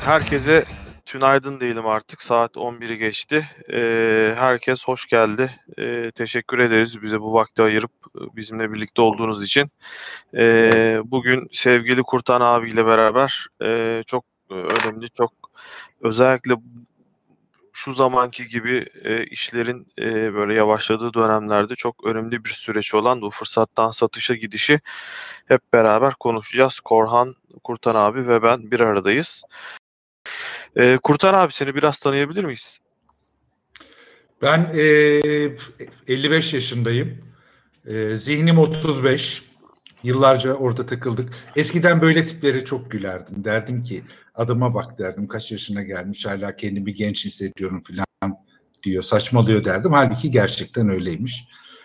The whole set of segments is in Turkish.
Herkese tünaydın diyelim artık. Saat 11'i geçti. Herkes hoş geldi. Teşekkür ederiz bize bu vakti ayırıp bizimle birlikte olduğunuz için. Bugün sevgili Kurtan abiyle beraber çok önemli, çok özellikle şu zamanki gibi işlerin böyle yavaşladığı dönemlerde çok önemli bir süreç olan bu fırsattan satışa gidişi hep beraber konuşacağız. Korhan, Kurtan abi ve ben bir aradayız. Kurtan abi seni biraz tanıyabilir miyiz? Ben 55 yaşındayım. Zihnim 35. Yıllarca orada takıldık. Eskiden böyle tiplere çok gülerdim. Derdim ki adıma bak derdim. Kaç yaşına gelmiş hala kendimi genç hissediyorum falan diyor. Saçmalıyor derdim. Halbuki gerçekten öyleymiş.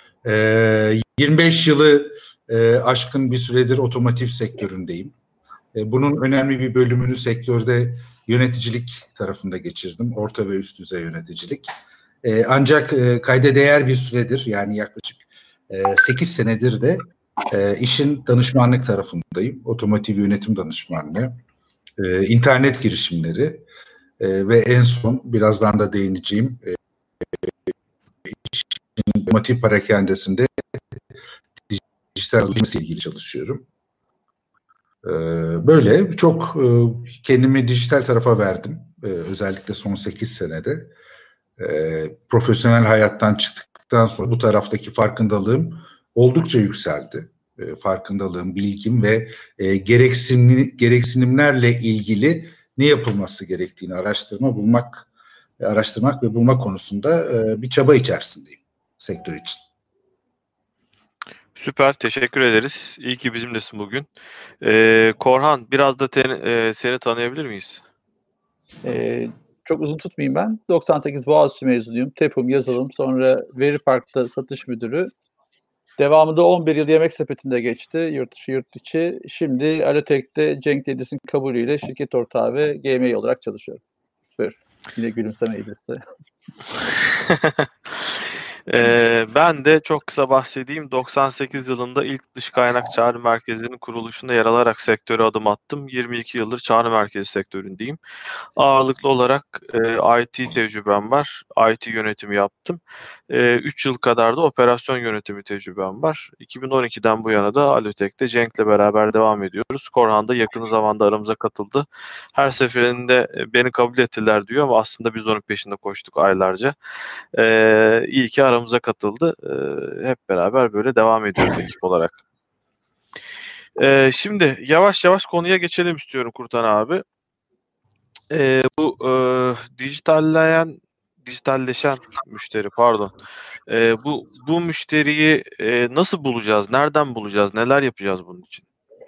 25 yılı aşkın bir süredir otomotiv sektöründeyim. Bunun önemli bir bölümünü sektörde yöneticilik tarafında geçirdim. Orta ve üst düzey yöneticilik. Ancak kayda değer bir süredir, yani yaklaşık 8 senedir de işin danışmanlık tarafındayım. Otomotiv yönetim danışmanlığı, internet girişimleri ve en son birazdan da değineceğim işin otomotiv perakendesinde dijital ile ilgili çalışıyorum. Böyle çok kendimi dijital tarafa verdim. Özellikle son 8 senede. Profesyonel hayattan çıktıktan sonra bu taraftaki farkındalığım oldukça yükseldi. Farkındalığım, bilgim ve gereksinimlerle ilgili ne yapılması gerektiğini araştırmak ve bulmak konusunda bir çaba içerisindeyim sektör için. Süper, teşekkür ederiz. İyi ki bizimlesin bugün. Korhan, biraz da seni tanıyabilir miyiz? Çok uzun tutmayayım ben. 98 Boğaziçi mezunuyum. TEPUM, yazılım, sonra Veripark'ta satış müdürü. Devamında 11 yıl Yemek Sepeti'nde geçti. Yurt dışı, yurt içi. Şimdi Alotech'te Cenk Yedis'in kabulüyle şirket ortağı ve GMA olarak çalışıyorum. Buyur. Yine gülümseme İdris'te. Ben de çok kısa bahsedeyim. 98 yılında ilk dış kaynak çağrı merkezinin kuruluşunda yer alarak sektöre adım attım. 22 yıldır çağrı merkezi sektöründeyim. Ağırlıklı olarak IT tecrübem var. IT yönetimi yaptım. 3 yıl kadar da operasyon yönetimi tecrübem var. 2012'den bu yana da Alotech'te Cenk'le beraber devam ediyoruz. Korhan da yakın zamanda aramıza katıldı. Her seferinde beni kabul ettiler diyor ama aslında biz onun peşinde koştuk aylarca. İyi ki aramıza katıldı. Hep beraber böyle devam ediyoruz ekip olarak. Şimdi yavaş yavaş konuya geçelim istiyorum Kurtan abi. Bu dijitalleşen müşteri, pardon. Bu müşteriyi nasıl bulacağız? Nereden bulacağız? Neler yapacağız bunun için?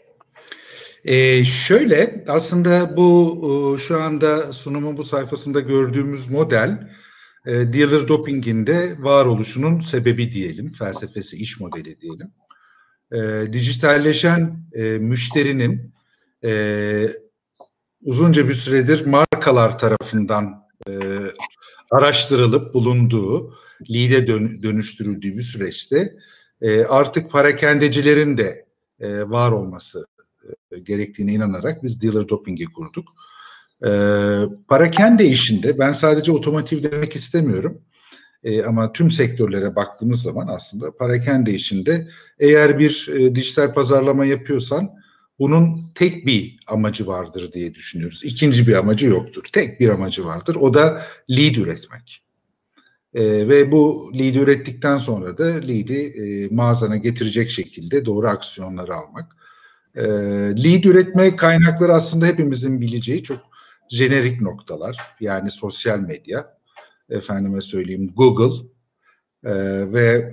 Şöyle, aslında bu şu anda sunumun bu sayfasında gördüğümüz model dealer doping'in de varoluşunun sebebi diyelim, felsefesi, iş modeli diyelim. Dijitalleşen müşterinin uzunca bir süredir markalar tarafından araştırılıp bulunduğu, lead'e dönüştürüldüğü bir süreçte artık parakendecilerin de var olması gerektiğine inanarak biz dealer doping'i kurduk. Parakende işinde ben sadece otomotiv demek istemiyorum. Ama tüm sektörlere baktığımız zaman aslında parakende işinde eğer bir dijital pazarlama yapıyorsan bunun tek bir amacı vardır diye düşünüyoruz. İkinci bir amacı yoktur. Tek bir amacı vardır. O da lead üretmek. Ve bu lead'i ürettikten sonra da lead'i mağazana getirecek şekilde doğru aksiyonları almak. Lead üretme kaynakları aslında hepimizin bileceği çok jenerik noktalar. Yani sosyal medya, efendime söyleyeyim Google ve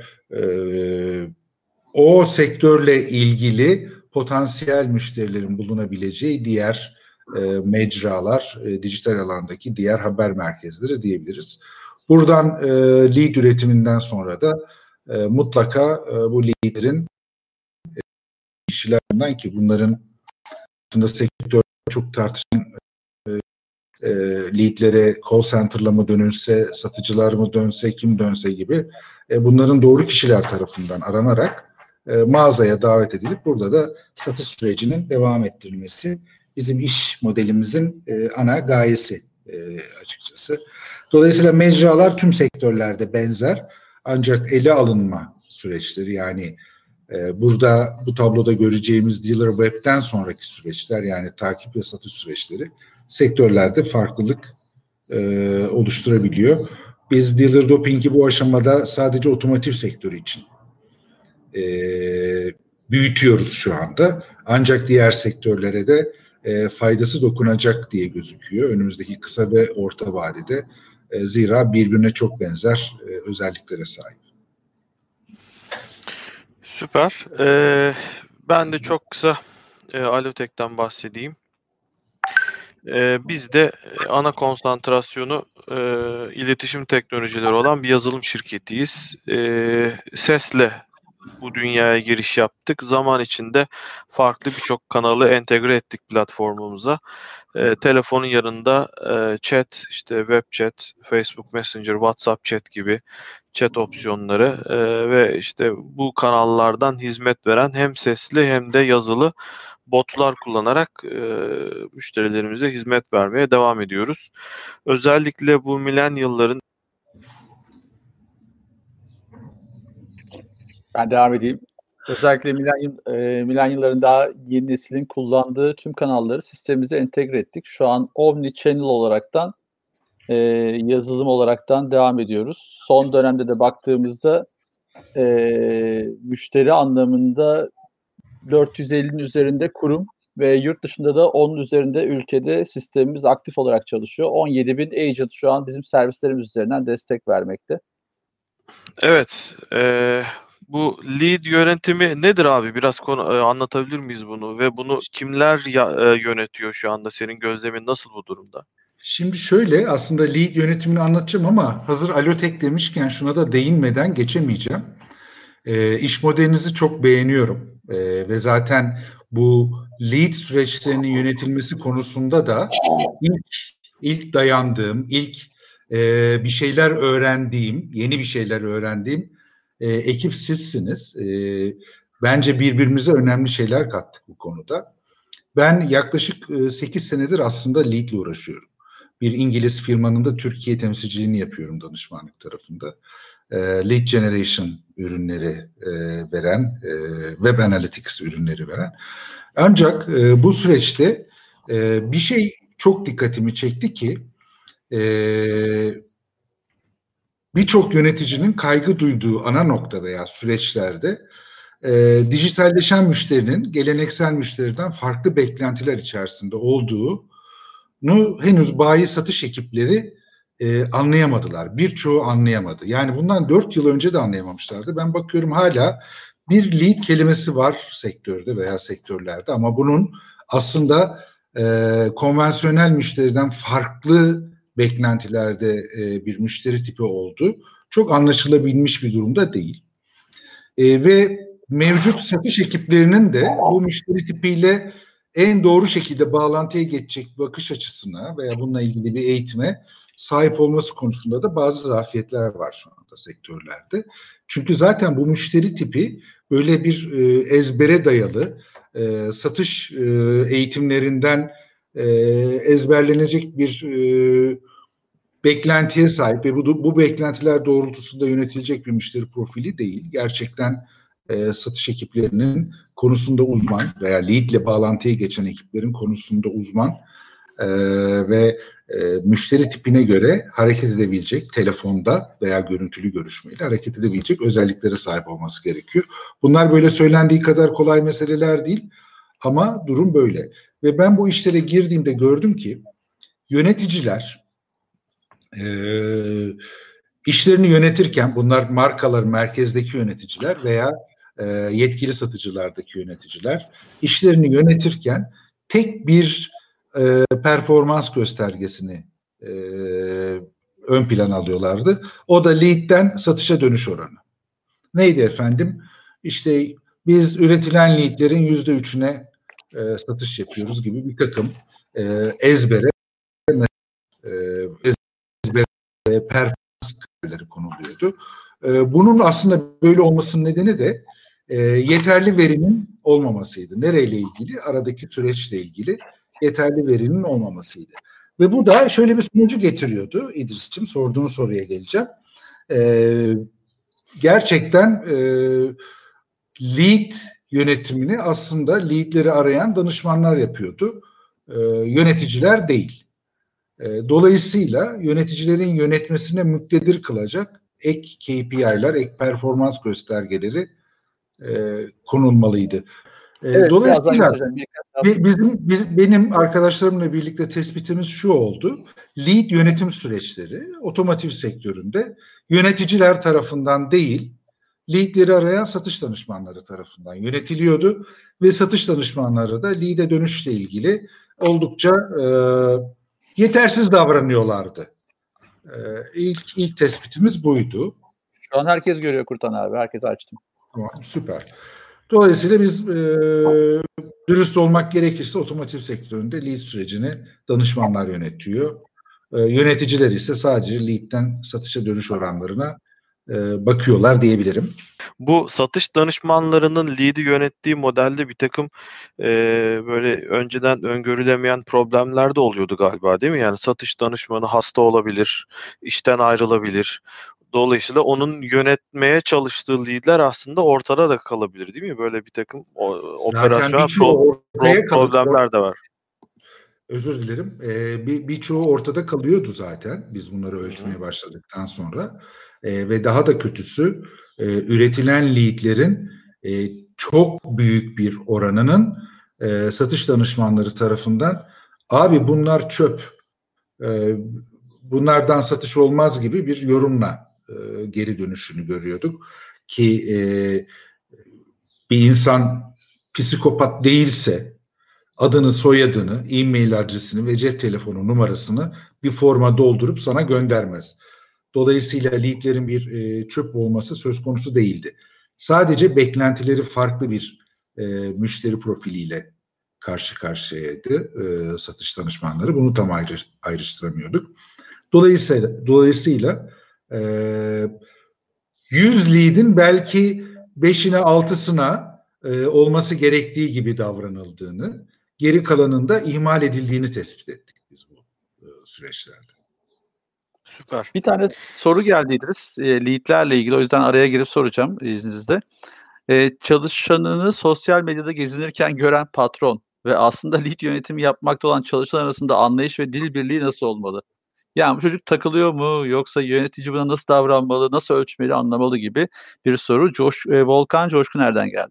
o sektörle ilgili potansiyel müşterilerin bulunabileceği diğer mecralar, dijital alandaki diğer haber merkezleri diyebiliriz. Buradan lead üretiminden sonra da mutlaka bu lead'lerin kişilerinden, ki bunların aslında sektör çok tartışılan lead'lere call center'la mı dönülse, satıcılar mı dönse, kim dönse gibi bunların doğru kişiler tarafından aranarak mağazaya davet edilip burada da satış sürecinin devam ettirilmesi bizim iş modelimizin ana gayesi açıkçası. Dolayısıyla mecralar tüm sektörlerde benzer. Ancak ele alınma süreçleri, yani burada bu tabloda göreceğimiz Dealer Web'den sonraki süreçler, yani takip ve satış süreçleri sektörlerde farklılık oluşturabiliyor. Biz Dealer Doping'i bu aşamada sadece otomotiv sektörü için büyütüyoruz şu anda. Ancak diğer sektörlere de faydası dokunacak diye gözüküyor önümüzdeki kısa ve orta vadede. Zira birbirine çok benzer özelliklere sahip. Süper. Ben de çok kısa Allotek'ten bahsedeyim. Biz de ana konsantrasyonu iletişim teknolojileri olan bir yazılım şirketiyiz. Sesle bu dünyaya giriş yaptık. Zaman içinde farklı birçok kanalı entegre ettik platformumuza. Telefonun yanında chat, işte web chat, Facebook Messenger, WhatsApp chat gibi chat opsiyonları ve işte bu kanallardan hizmet veren hem sesli hem de yazılı botlar kullanarak müşterilerimize hizmet vermeye devam ediyoruz. Özellikle bu millennial'ların Ben devam edeyim. Özellikle milenyılların daha yeni neslin kullandığı tüm kanalları sistemimize entegre ettik. Şu an omni-channel olaraktan yazılım olaraktan devam ediyoruz. Son dönemde de baktığımızda müşteri anlamında 450'nin üzerinde kurum ve yurt dışında da 10'un üzerinde ülkede sistemimiz aktif olarak çalışıyor. 17.000 agent şu an bizim servislerimiz üzerinden destek vermekte. evet, bu lead yönetimi nedir abi? Biraz anlatabilir miyiz bunu ve bunu kimler yönetiyor şu anda? Senin gözlemin nasıl bu durumda? Şimdi şöyle, aslında lead yönetimini anlatacağım ama hazır Allotek demişken şuna da değinmeden geçemeyeceğim. İş modelinizi çok beğeniyorum ve zaten bu lead süreçlerinin yönetilmesi konusunda da ilk dayandığım, ilk bir şeyler öğrendiğim, yeni bir şeyler öğrendiğim ekip sizsiniz. Bence birbirimize önemli şeyler kattık bu konuda. Ben yaklaşık 8 senedir aslında lead ile uğraşıyorum. Bir İngiliz firmanın da Türkiye temsilciliğini yapıyorum danışmanlık tarafında. Lead Generation ürünleri veren, Web Analytics ürünleri veren. Ancak bu süreçte bir şey çok dikkatimi çekti ki birçok yöneticinin kaygı duyduğu ana nokta veya süreçlerde dijitalleşen müşterinin geleneksel müşteriden farklı beklentiler içerisinde olduğunu henüz bayi satış ekipleri anlayamadılar. Birçoğu anlayamadı. Yani bundan 4 yıl önce de anlayamamışlardı. Ben bakıyorum hala bir lead kelimesi var sektörde veya sektörlerde ama bunun aslında konvansiyonel müşteriden farklı beklentilerde bir müşteri tipi olduğu çok anlaşılabilmiş bir durumda değil. Ve mevcut satış ekiplerinin de bu müşteri tipiyle en doğru şekilde bağlantıya geçecek bakış açısına veya bununla ilgili bir eğitime sahip olması konusunda da bazı zafiyetler var şu anda sektörlerde. Çünkü zaten bu müşteri tipi böyle bir ezbere dayalı satış eğitimlerinden ezberlenecek bir beklentiye sahip ve bu beklentiler doğrultusunda yönetilecek bir müşteri profili değil. Gerçekten satış ekiplerinin konusunda uzman veya lead ile bağlantıya geçen ekiplerin konusunda uzman ve müşteri tipine göre hareket edebilecek, telefonda veya görüntülü görüşmeyle hareket edebilecek özelliklere sahip olması gerekiyor. Bunlar böyle söylendiği kadar kolay meseleler değil ama durum böyle. Ve ben bu işlere girdiğimde gördüm ki yöneticiler işlerini yönetirken, bunlar markalar merkezdeki yöneticiler veya yetkili satıcılardaki yöneticiler işlerini yönetirken tek bir performans göstergesini ön plana alıyorlardı. O da lead'den satışa dönüş oranı. Neydi efendim? İşte biz üretilen lead'lerin %3'üne satış yapıyoruz gibi bir takım ezbere performans kriterleri konuluyordu. Bunun aslında böyle olmasının nedeni de yeterli verinin olmamasıydı. Nereyle ilgili? Aradaki süreçle ilgili. yeterli verinin olmamasıydı. Ve bu da şöyle bir sonucu getiriyordu İdris'ciğim, sorduğun soruya geleceğim. Gerçekten lead yönetimini aslında leadleri arayan danışmanlar yapıyordu. Yöneticiler değil. Dolayısıyla yöneticilerin yönetmesine muktedir kılacak ek KPI'ler, ek performans göstergeleri konulmalıydı. Evet, Dolayısıyla benim arkadaşlarımla birlikte tespitimiz şu oldu. Lead yönetim süreçleri otomotiv sektöründe yöneticiler tarafından değil, leadleri arayan satış danışmanları tarafından yönetiliyordu ve satış danışmanları da lead'e dönüşle ilgili oldukça yetersiz davranıyorlardı. İlk tespitimiz buydu. Şu an herkes görüyor Kurtan abi. Herkes açtım. Tamam, süper. Dolayısıyla biz dürüst olmak gerekirse otomotiv sektöründe lead sürecini danışmanlar yönetiyor. Yöneticiler ise sadece lead'den satışa dönüş oranlarına bakıyorlar diyebilirim. Bu satış danışmanlarının lead'i yönettiği modelde bir takım böyle önceden öngörülemeyen problemler de oluyordu galiba, değil mi? Yani satış danışmanı hasta olabilir, işten ayrılabilir. Dolayısıyla onun yönetmeye çalıştığı lead'ler aslında ortada da kalabilir, değil mi? Böyle bir takım operasyonel problemler de var. Özür dilerim. Birçoğu ortada kalıyordu zaten biz bunları ölçmeye başladıktan sonra. Ve daha da kötüsü üretilen leadlerin çok büyük bir oranının satış danışmanları tarafından abi bunlar çöp, bunlardan satış olmaz gibi bir yorumla geri dönüşünü görüyorduk. Ki bir insan psikopat değilse adını, soyadını, e-mail adresini ve cep telefonu numarasını bir forma doldurup sana göndermez. Dolayısıyla leadlerin bir çöp olması söz konusu değildi. Sadece beklentileri farklı bir müşteri profiliyle karşı karşıyaydı satış danışmanları. Bunu tam ayrıştıramıyorduk. Dolayısıyla 100 lead'in belki 5'ine 6'sına olması gerektiği gibi davranıldığını, geri kalanında ihmal edildiğini tespit ettik biz bu süreçlerde. Süper. Bir tane soru geldi İdris. Lead'lerle ilgili. O yüzden araya girip soracağım izninizle. Çalışanını sosyal medyada gezinirken gören patron ve aslında lead yönetimi yapmakta olan çalışan arasında anlayış ve dil birliği nasıl olmalı? Yani bu çocuk takılıyor mu yoksa yönetici buna nasıl davranmalı, nasıl ölçmeli, anlamalı gibi bir soru. Volkan Coşkun nereden geldi?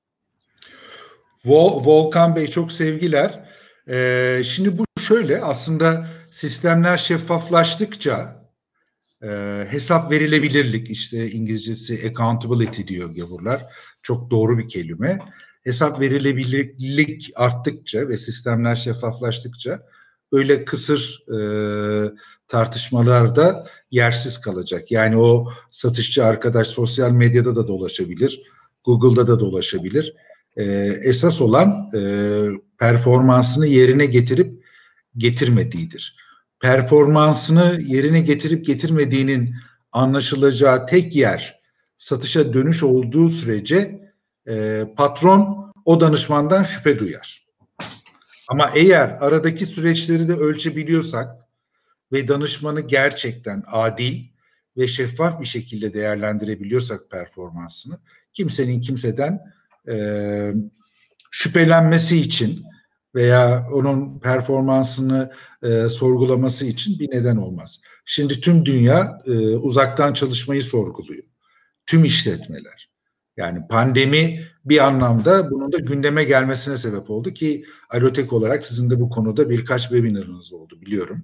Volkan Bey çok sevgiler. Şimdi bu şöyle aslında sistemler şeffaflaştıkça hesap verilebilirlik işte İngilizcesi accountability diyor gavurlar. Çok doğru bir kelime. Hesap verilebilirlik arttıkça ve sistemler şeffaflaştıkça öyle kısır tartışmalar da yersiz kalacak. Yani o satışçı arkadaş sosyal medyada da dolaşabilir, Google'da da dolaşabilir. Esas olan performansını yerine getirip getirmediğidir. Performansını yerine getirip getirmediğinin anlaşılacağı tek yer satışa dönüş olduğu sürece patron o danışmandan şüphe duyar. Ama eğer aradaki süreçleri de ölçebiliyorsak ve danışmanı gerçekten adil ve şeffaf bir şekilde değerlendirebiliyorsak performansını kimsenin kimseden şüphelenmesi için veya onun performansını sorgulaması için bir neden olmaz. Şimdi tüm dünya uzaktan çalışmayı sorguluyor. Tüm işletmeler. Yani pandemi bir anlamda bunun da gündeme gelmesine sebep oldu ki Alotek olarak sizin de bu konuda birkaç webinarınız oldu biliyorum.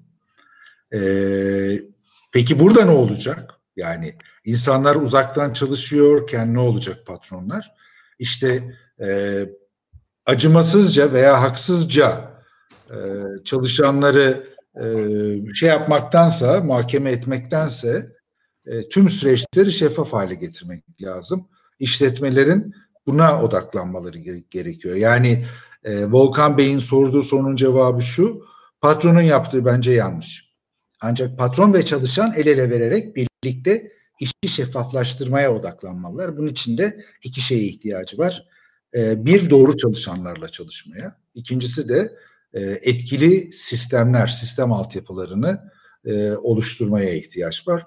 Peki burada ne olacak? Yani insanlar uzaktan çalışıyorken ne olacak patronlar? İşte acımasızca veya haksızca çalışanları şey yapmaktansa, mahkeme etmektense tüm süreçleri şeffaf hale getirmek lazım. İşletmelerin buna odaklanmaları gerekiyor. Yani Volkan Bey'in sorduğu sorunun cevabı şu, patronun yaptığı bence yanlış. Ancak patron ve çalışan el ele vererek birlikte işi şeffaflaştırmaya odaklanmalılar. Bunun için de iki şeye ihtiyacı var. Bir, doğru çalışanlarla çalışmaya. İkincisi de etkili sistemler, sistem altyapılarını oluşturmaya ihtiyaç var.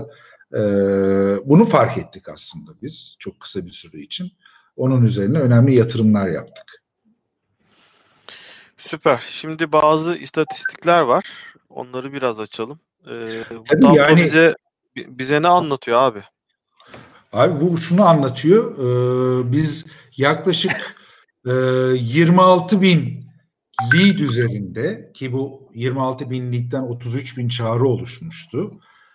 Bunu fark ettik aslında biz çok kısa bir süre için. Onun üzerine önemli yatırımlar yaptık. Süper. Şimdi bazı istatistikler var. Onları biraz açalım. Bu Tabii tablo yani bize ne anlatıyor abi? abi bu şunu anlatıyor. Biz yaklaşık 26 bin lead üzerinde, ki bu 26 bin lead'den 33 bin çağrı oluşmuştu.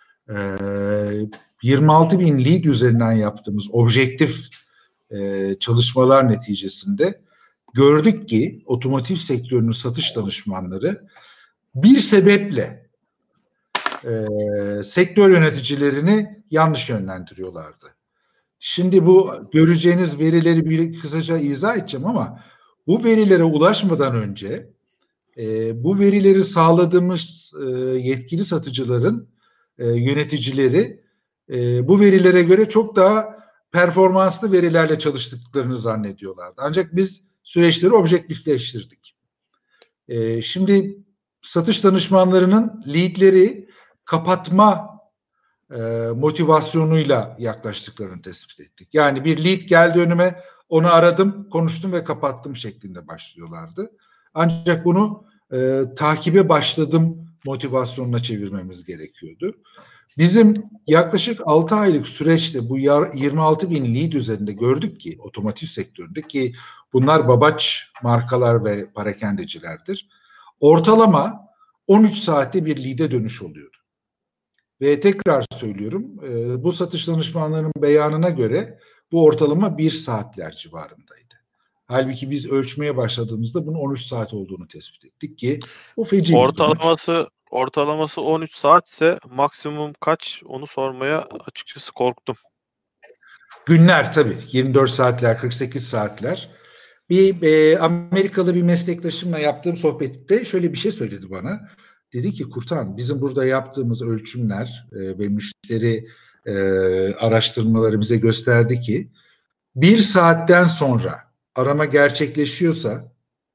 26 bin lead üzerinden yaptığımız objektif çalışmalar neticesinde gördük ki otomotiv sektörünün satış danışmanları bir sebeple sektör yöneticilerini yanlış yönlendiriyorlardı. Şimdi bu göreceğiniz verileri bir kısaca izah edeceğim ama bu verilere ulaşmadan önce bu verileri sağladığımız yetkili satıcıların yöneticileri bu verilere göre çok daha performanslı verilerle çalıştıklarını zannediyorlardı. Ancak biz süreçleri objektifleştirdik. Şimdi satış danışmanlarının leadleri kapatma motivasyonuyla yaklaştıklarını tespit ettik. Yani bir lead geldi önüme, onu aradım, konuştum ve kapattım şeklinde başlıyorlardı. Ancak bunu takibe başladım motivasyonuna çevirmemiz gerekiyordu. Bizim yaklaşık 6 aylık süreçte bu 26 bin lead üzerinde gördük ki otomotiv sektöründe, ki bunlar babaç markalar ve parakendecilerdir. Ortalama 13 saatte bir lead'e dönüş oluyordu. Ve tekrar söylüyorum, bu satış danışmanlarının beyanına göre bu ortalama 1 saatler civarındaydı. Halbuki biz ölçmeye başladığımızda bunun 13 saat olduğunu tespit ettik ki bu feci bir sonuç. Ortalaması 13 saatse maksimum kaç, onu sormaya açıkçası korktum. Günler tabii. 24 saatler, 48 saatler. Amerikalı bir meslektaşımla yaptığım sohbette şöyle bir şey söyledi bana. Dedi ki Kurtan, bizim burada yaptığımız ölçümler ve müşteri araştırmaları bize gösterdi ki 1 saatten sonra arama gerçekleşiyorsa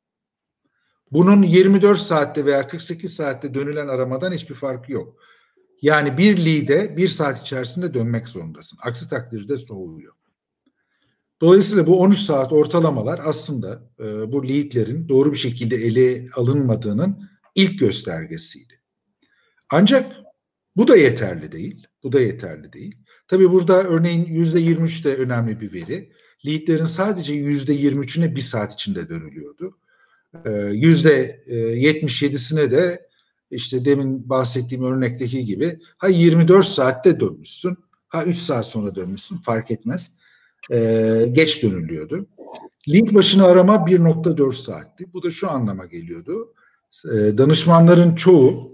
bunun 24 saatte veya 48 saatte dönülen aramadan hiçbir farkı yok. Yani bir lead'e 1 saat içerisinde dönmek zorundasın. Aksi takdirde soğuyor. Dolayısıyla bu 13 saat ortalamalar aslında bu lead'lerin doğru bir şekilde ele alınmadığının ilk göstergesiydi. Ancak bu da yeterli değil. Bu da yeterli değil. Tabii burada örneğin %23 de önemli bir veri. Lead'lerin sadece %23'üne 1 saat içinde dönülüyordu. %77'sine de işte demin bahsettiğim örnekteki gibi ha 24 saatte dönmüşsün, ha 3 saat sonra dönmüşsün, fark etmez. Geç dönülüyordu. Lead başına arama 1.4 saatti. Bu da şu anlama geliyordu. Danışmanların çoğu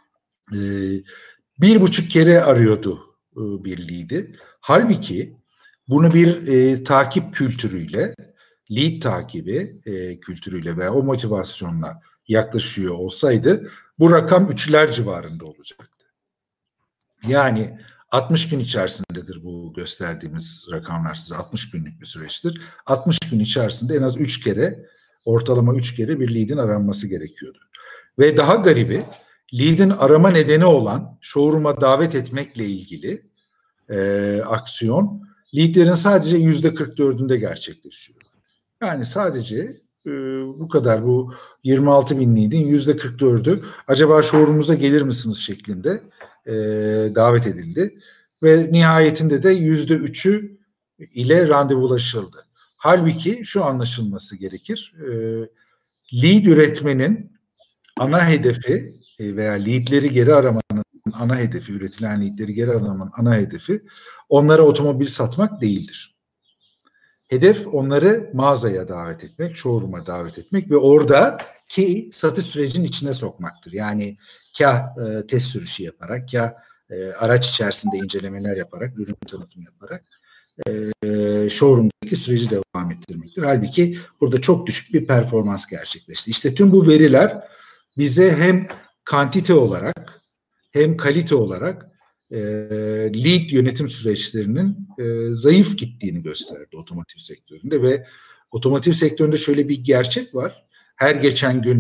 1,5 kere arıyordu bir lead'i. Halbuki bunu bir takip kültürüyle, lead takibi kültürüyle veya o motivasyonla yaklaşıyor olsaydı bu rakam 3'ler civarında olacaktı. Yani 60 gün içerisindedir bu gösterdiğimiz rakamlar size. 60 günlük bir süreçtir. 60 gün içerisinde en az 3 kere, ortalama 3 kere bir lead'in aranması gerekiyordu. Ve daha garibi, lead'in arama nedeni olan showroom'a davet etmekle ilgili aksiyon, lead'lerin sadece %44'ünde gerçekleşiyor. Yani sadece bu kadar, bu 26 bin lead'in %44'ü acaba showroom'umuza gelir misiniz şeklinde davet edildi. Ve nihayetinde de %3'ü ile randevulaşıldı. Halbuki şu anlaşılması gerekir. Lead üretmenin ana hedefi veya leadleri geri aramanın ana hedefi, üretilen leadleri geri aramanın ana hedefi onlara otomobil satmak değildir. Hedef onları mağazaya davet etmek, showroom'a davet etmek ve oradaki satış sürecinin içine sokmaktır. Yani kah test sürüşü yaparak, kah araç içerisinde incelemeler yaparak, ürün tanıtımı yaparak showroom'daki süreci devam ettirmektir. Halbuki burada çok düşük bir performans gerçekleşti. İşte tüm bu veriler bize hem kantite olarak hem kalite olarak lead yönetim süreçlerinin zayıf gittiğini gösterdi otomotiv sektöründe ve otomotiv sektöründe şöyle bir gerçek var. Her geçen gün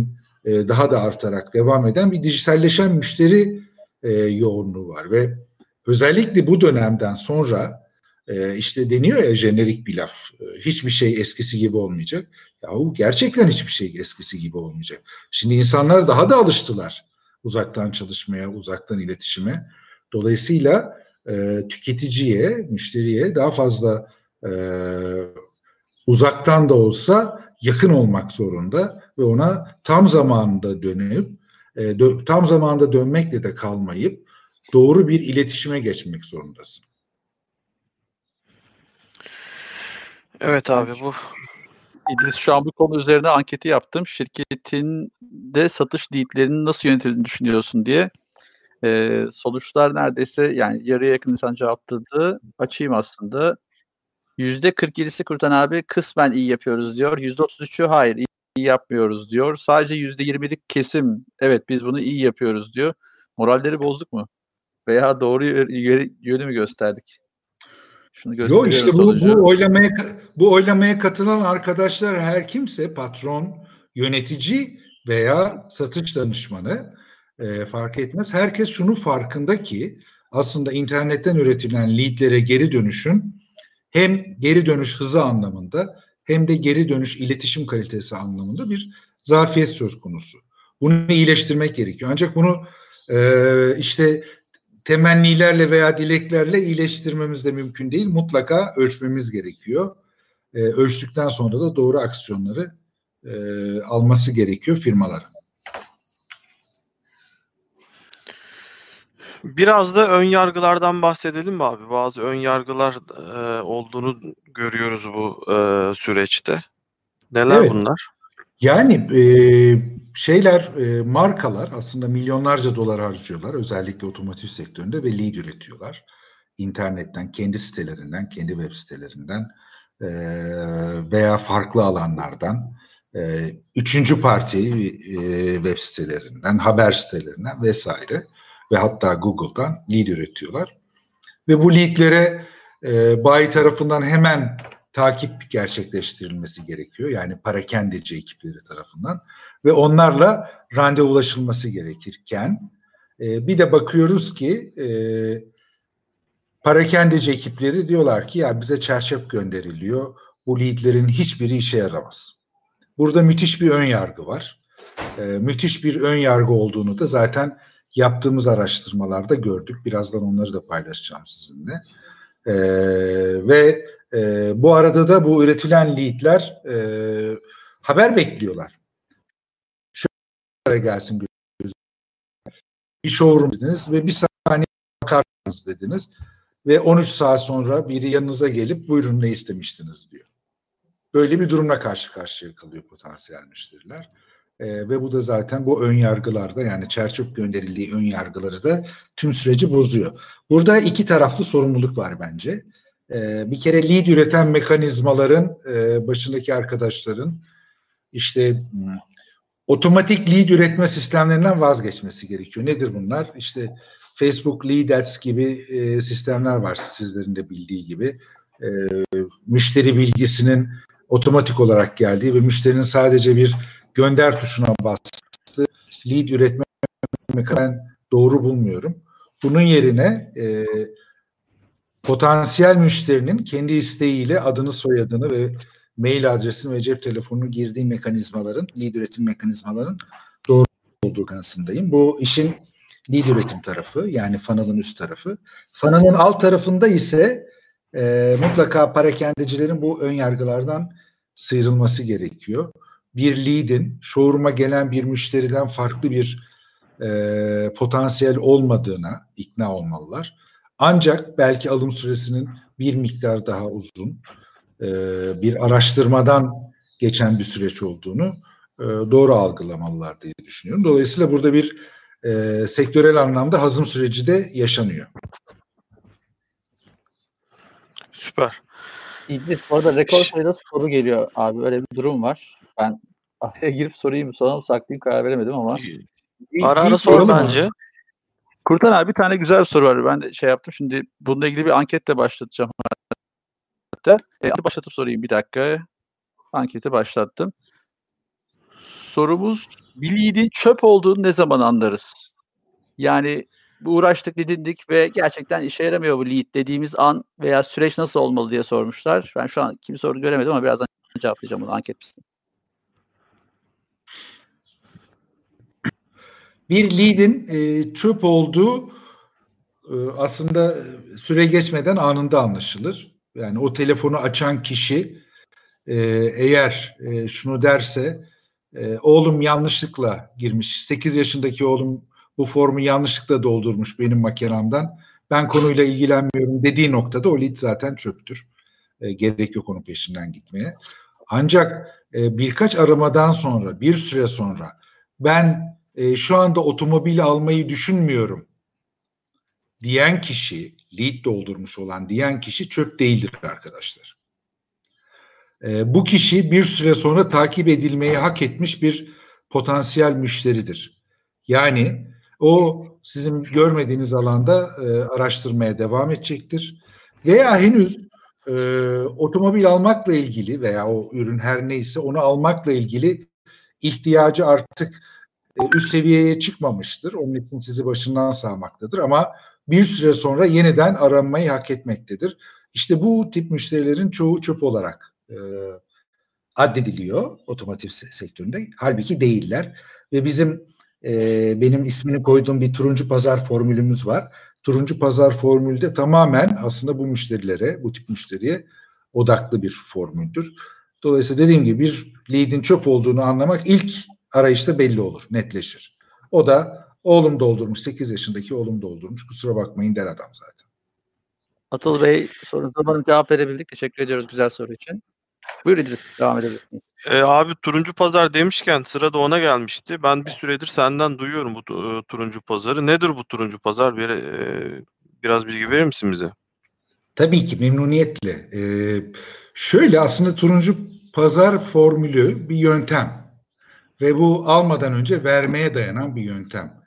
daha da artarak devam eden bir dijitalleşen müşteri yoğunluğu var ve özellikle bu dönemden sonra işte deniyor ya jenerik bir laf, hiçbir şey eskisi gibi olmayacak. Yahu gerçekten hiçbir şey eskisi gibi olmayacak. Şimdi insanlar daha da alıştılar uzaktan çalışmaya, uzaktan iletişime. Dolayısıyla tüketiciye, müşteriye daha fazla uzaktan da olsa yakın olmak zorunda ve ona tam zamanında dönüp tam zamanında dönmekle de kalmayıp doğru bir iletişime geçmek zorundasın. Evet abi bu. İdris, şu an bu konu üzerine anketi yaptım. Şirketin de satış leadlerinin nasıl yönetildiğini düşünüyorsun diye. Sonuçlar neredeyse yani yarıya yakın insan cevapladı. Açayım aslında. %47'si Kurtan abi kısmen iyi yapıyoruz diyor. %33'ü hayır iyi yapmıyoruz diyor. Sadece %20'lik kesim evet biz bunu iyi yapıyoruz diyor. Moralleri bozduk mu? Veya doğru yönü mü gösterdik? Şunu Yo işte gösteriyorum bu oylamaya katılan arkadaşlar her kimse patron, yönetici veya satış danışmanı fark etmez. Herkes şunun farkında ki aslında internetten üretilen leadlere geri dönüşün hem geri dönüş hızı anlamında hem de geri dönüş iletişim kalitesi anlamında bir zafiyet söz konusu. Bunu iyileştirmek gerekiyor. Ancak bunu işte temennilerle veya dileklerle iyileştirmemiz de mümkün değil. Mutlaka ölçmemiz gerekiyor. Ölçtükten sonra da doğru aksiyonları alması gerekiyor firmaların. Biraz da ön yargılardan bahsedelim mi abi? Bazı ön yargılar olduğunu görüyoruz bu süreçte. Neler Evet. bunlar? Yani markalar aslında milyonlarca dolar harcıyorlar. Özellikle otomotiv sektöründe ve lead üretiyorlar. İnternetten, kendi sitelerinden, kendi web sitelerinden veya farklı alanlardan üçüncü parti web sitelerinden, haber sitelerinden vesaire ve hatta Google'dan lead üretiyorlar. Ve bu leadlere bayi tarafından hemen takip gerçekleştirilmesi gerekiyor. Yani parakendeci ekipleri tarafından ve onlarla randevulaşılması gerekirken bir de bakıyoruz ki parakendeci ekipleri diyorlar ki ya bize çerçöp gönderiliyor. Bu leadlerin hiçbiri işe yaramaz. Burada müthiş bir ön yargı var. Müthiş bir ön yargı olduğunu da zaten yaptığımız araştırmalarda gördük. Birazdan onları da paylaşacağım sizinle. Ve bu arada da bu üretilen leadler haber bekliyorlar. Şöyle gelsin bir showroom dediniz ve bir saniye bakar mısınız dediniz ve 13 saat sonra biri yanınıza gelip buyurun ne istemiştiniz diyor. Böyle bir durumla karşı karşıya kalıyor potansiyel müşteriler. Ve bu da zaten bu ön yargılarda yani çerçöp gönderildiği ön yargıları da tüm süreci bozuyor. Burada iki taraflı sorumluluk var bence. Bir kere lead üreten mekanizmaların başındaki arkadaşların işte otomatik lead üretme sistemlerinden vazgeçmesi gerekiyor. Nedir bunlar? İşte Facebook Lead Ads gibi sistemler var sizlerin de bildiği gibi. Müşteri bilgisinin otomatik olarak geldiği ve müşterinin sadece bir gönder tuşuna bastığı lead üretme ben doğru bulmuyorum. Bunun yerine potansiyel müşterinin kendi isteğiyle adını, soyadını ve mail adresini ve cep telefonunu girdiği mekanizmaların, lead üretim mekanizmaların doğru olduğu kanısındayım. Bu işin lead üretim tarafı, yani funnel'ın üst tarafı. Funnel'ın alt tarafında ise mutlaka parakendecilerin bu ön yargılardan sıyrılması gerekiyor. Bir lead'in showroom'a gelen bir müşteriden farklı bir potansiyel olmadığına ikna olmalılar. Ancak belki alım süresinin bir miktar daha uzun, bir araştırmadan geçen bir süreç olduğunu doğru algılamalılar diye düşünüyorum. Dolayısıyla burada bir sektörel anlamda hazım süreci de yaşanıyor. Süper. İdris, bu arada rekor sayıda soru geliyor abi. Öyle bir durum var. Ben araya girip sorayım, sonra mı saklayayım karar veremedim ama. Ara ara İyi sor soralım bence. abi. Kurtan abi bir tane güzel bir soru var. Ben de şey yaptım. Şimdi bununla ilgili bir anket de başlatacağım hatta. Başlatıp sorayım bir dakika. Anketi başlattım. sorumuz bir lead'in çöp olduğunu ne zaman anlarız? Yani uğraştık, didindik ve gerçekten işe yaramıyor bu lead dediğimiz an veya süreç nasıl olmalı diye sormuşlar. Ben şu an kimi soru göremedim ama birazdan cevaplayacağım bunu anket pistinde. Bir lead'in çöp olduğu aslında süre geçmeden anında anlaşılır. Yani o telefonu açan kişi eğer şunu derse oğlum yanlışlıkla girmiş, 8 yaşındaki oğlum bu formu yanlışlıkla doldurmuş benim makinamdan, ben konuyla ilgilenmiyorum dediği noktada o lead zaten çöptür. Gerek yok onun peşinden gitmeye. Ancak birkaç aramadan sonra, bir süre sonra ben şu anda otomobil almayı düşünmüyorum diyen kişi, lead doldurmuş olan diyen kişi çöp değildir arkadaşlar. Bu kişi bir süre sonra takip edilmeyi hak etmiş bir potansiyel müşteridir. Yani o sizin görmediğiniz alanda araştırmaya devam edecektir. Veya henüz otomobil almakla ilgili veya o ürün her neyse onu almakla ilgili ihtiyacı artık üst seviyeye çıkmamıştır. Onun için sizi başından sağmaktadır ama bir süre sonra yeniden aranmayı hak etmektedir. İşte bu tip müşterilerin çoğu çöp olarak addediliyor otomotiv sektöründe. Halbuki değiller. Ve benim ismini koyduğum bir turuncu pazar formülümüz var. Turuncu pazar formülde tamamen aslında bu müşterilere, bu tip müşteriye odaklı bir formüldür. Dolayısıyla dediğim gibi bir lead'in çöp olduğunu anlamak ilk arayışta belli olur, netleşir. O da oğlum doldurmuş, 8 yaşındaki oğlum doldurmuş. Kusura bakmayın der adam zaten. Atıl Bey sorunuza umarım cevap verebildik. Teşekkür ediyoruz güzel soru için. Buyurun İdris, devam edebilirsiniz. Abi turuncu pazar demişken sıra da ona gelmişti. Ben bir süredir senden duyuyorum bu turuncu pazarı. Nedir bu turuncu pazar? Biraz bilgi verir misin bize? Tabii ki memnuniyetle. Şöyle aslında turuncu pazar formülü bir yöntem ve bu almadan önce vermeye dayanan bir yöntem.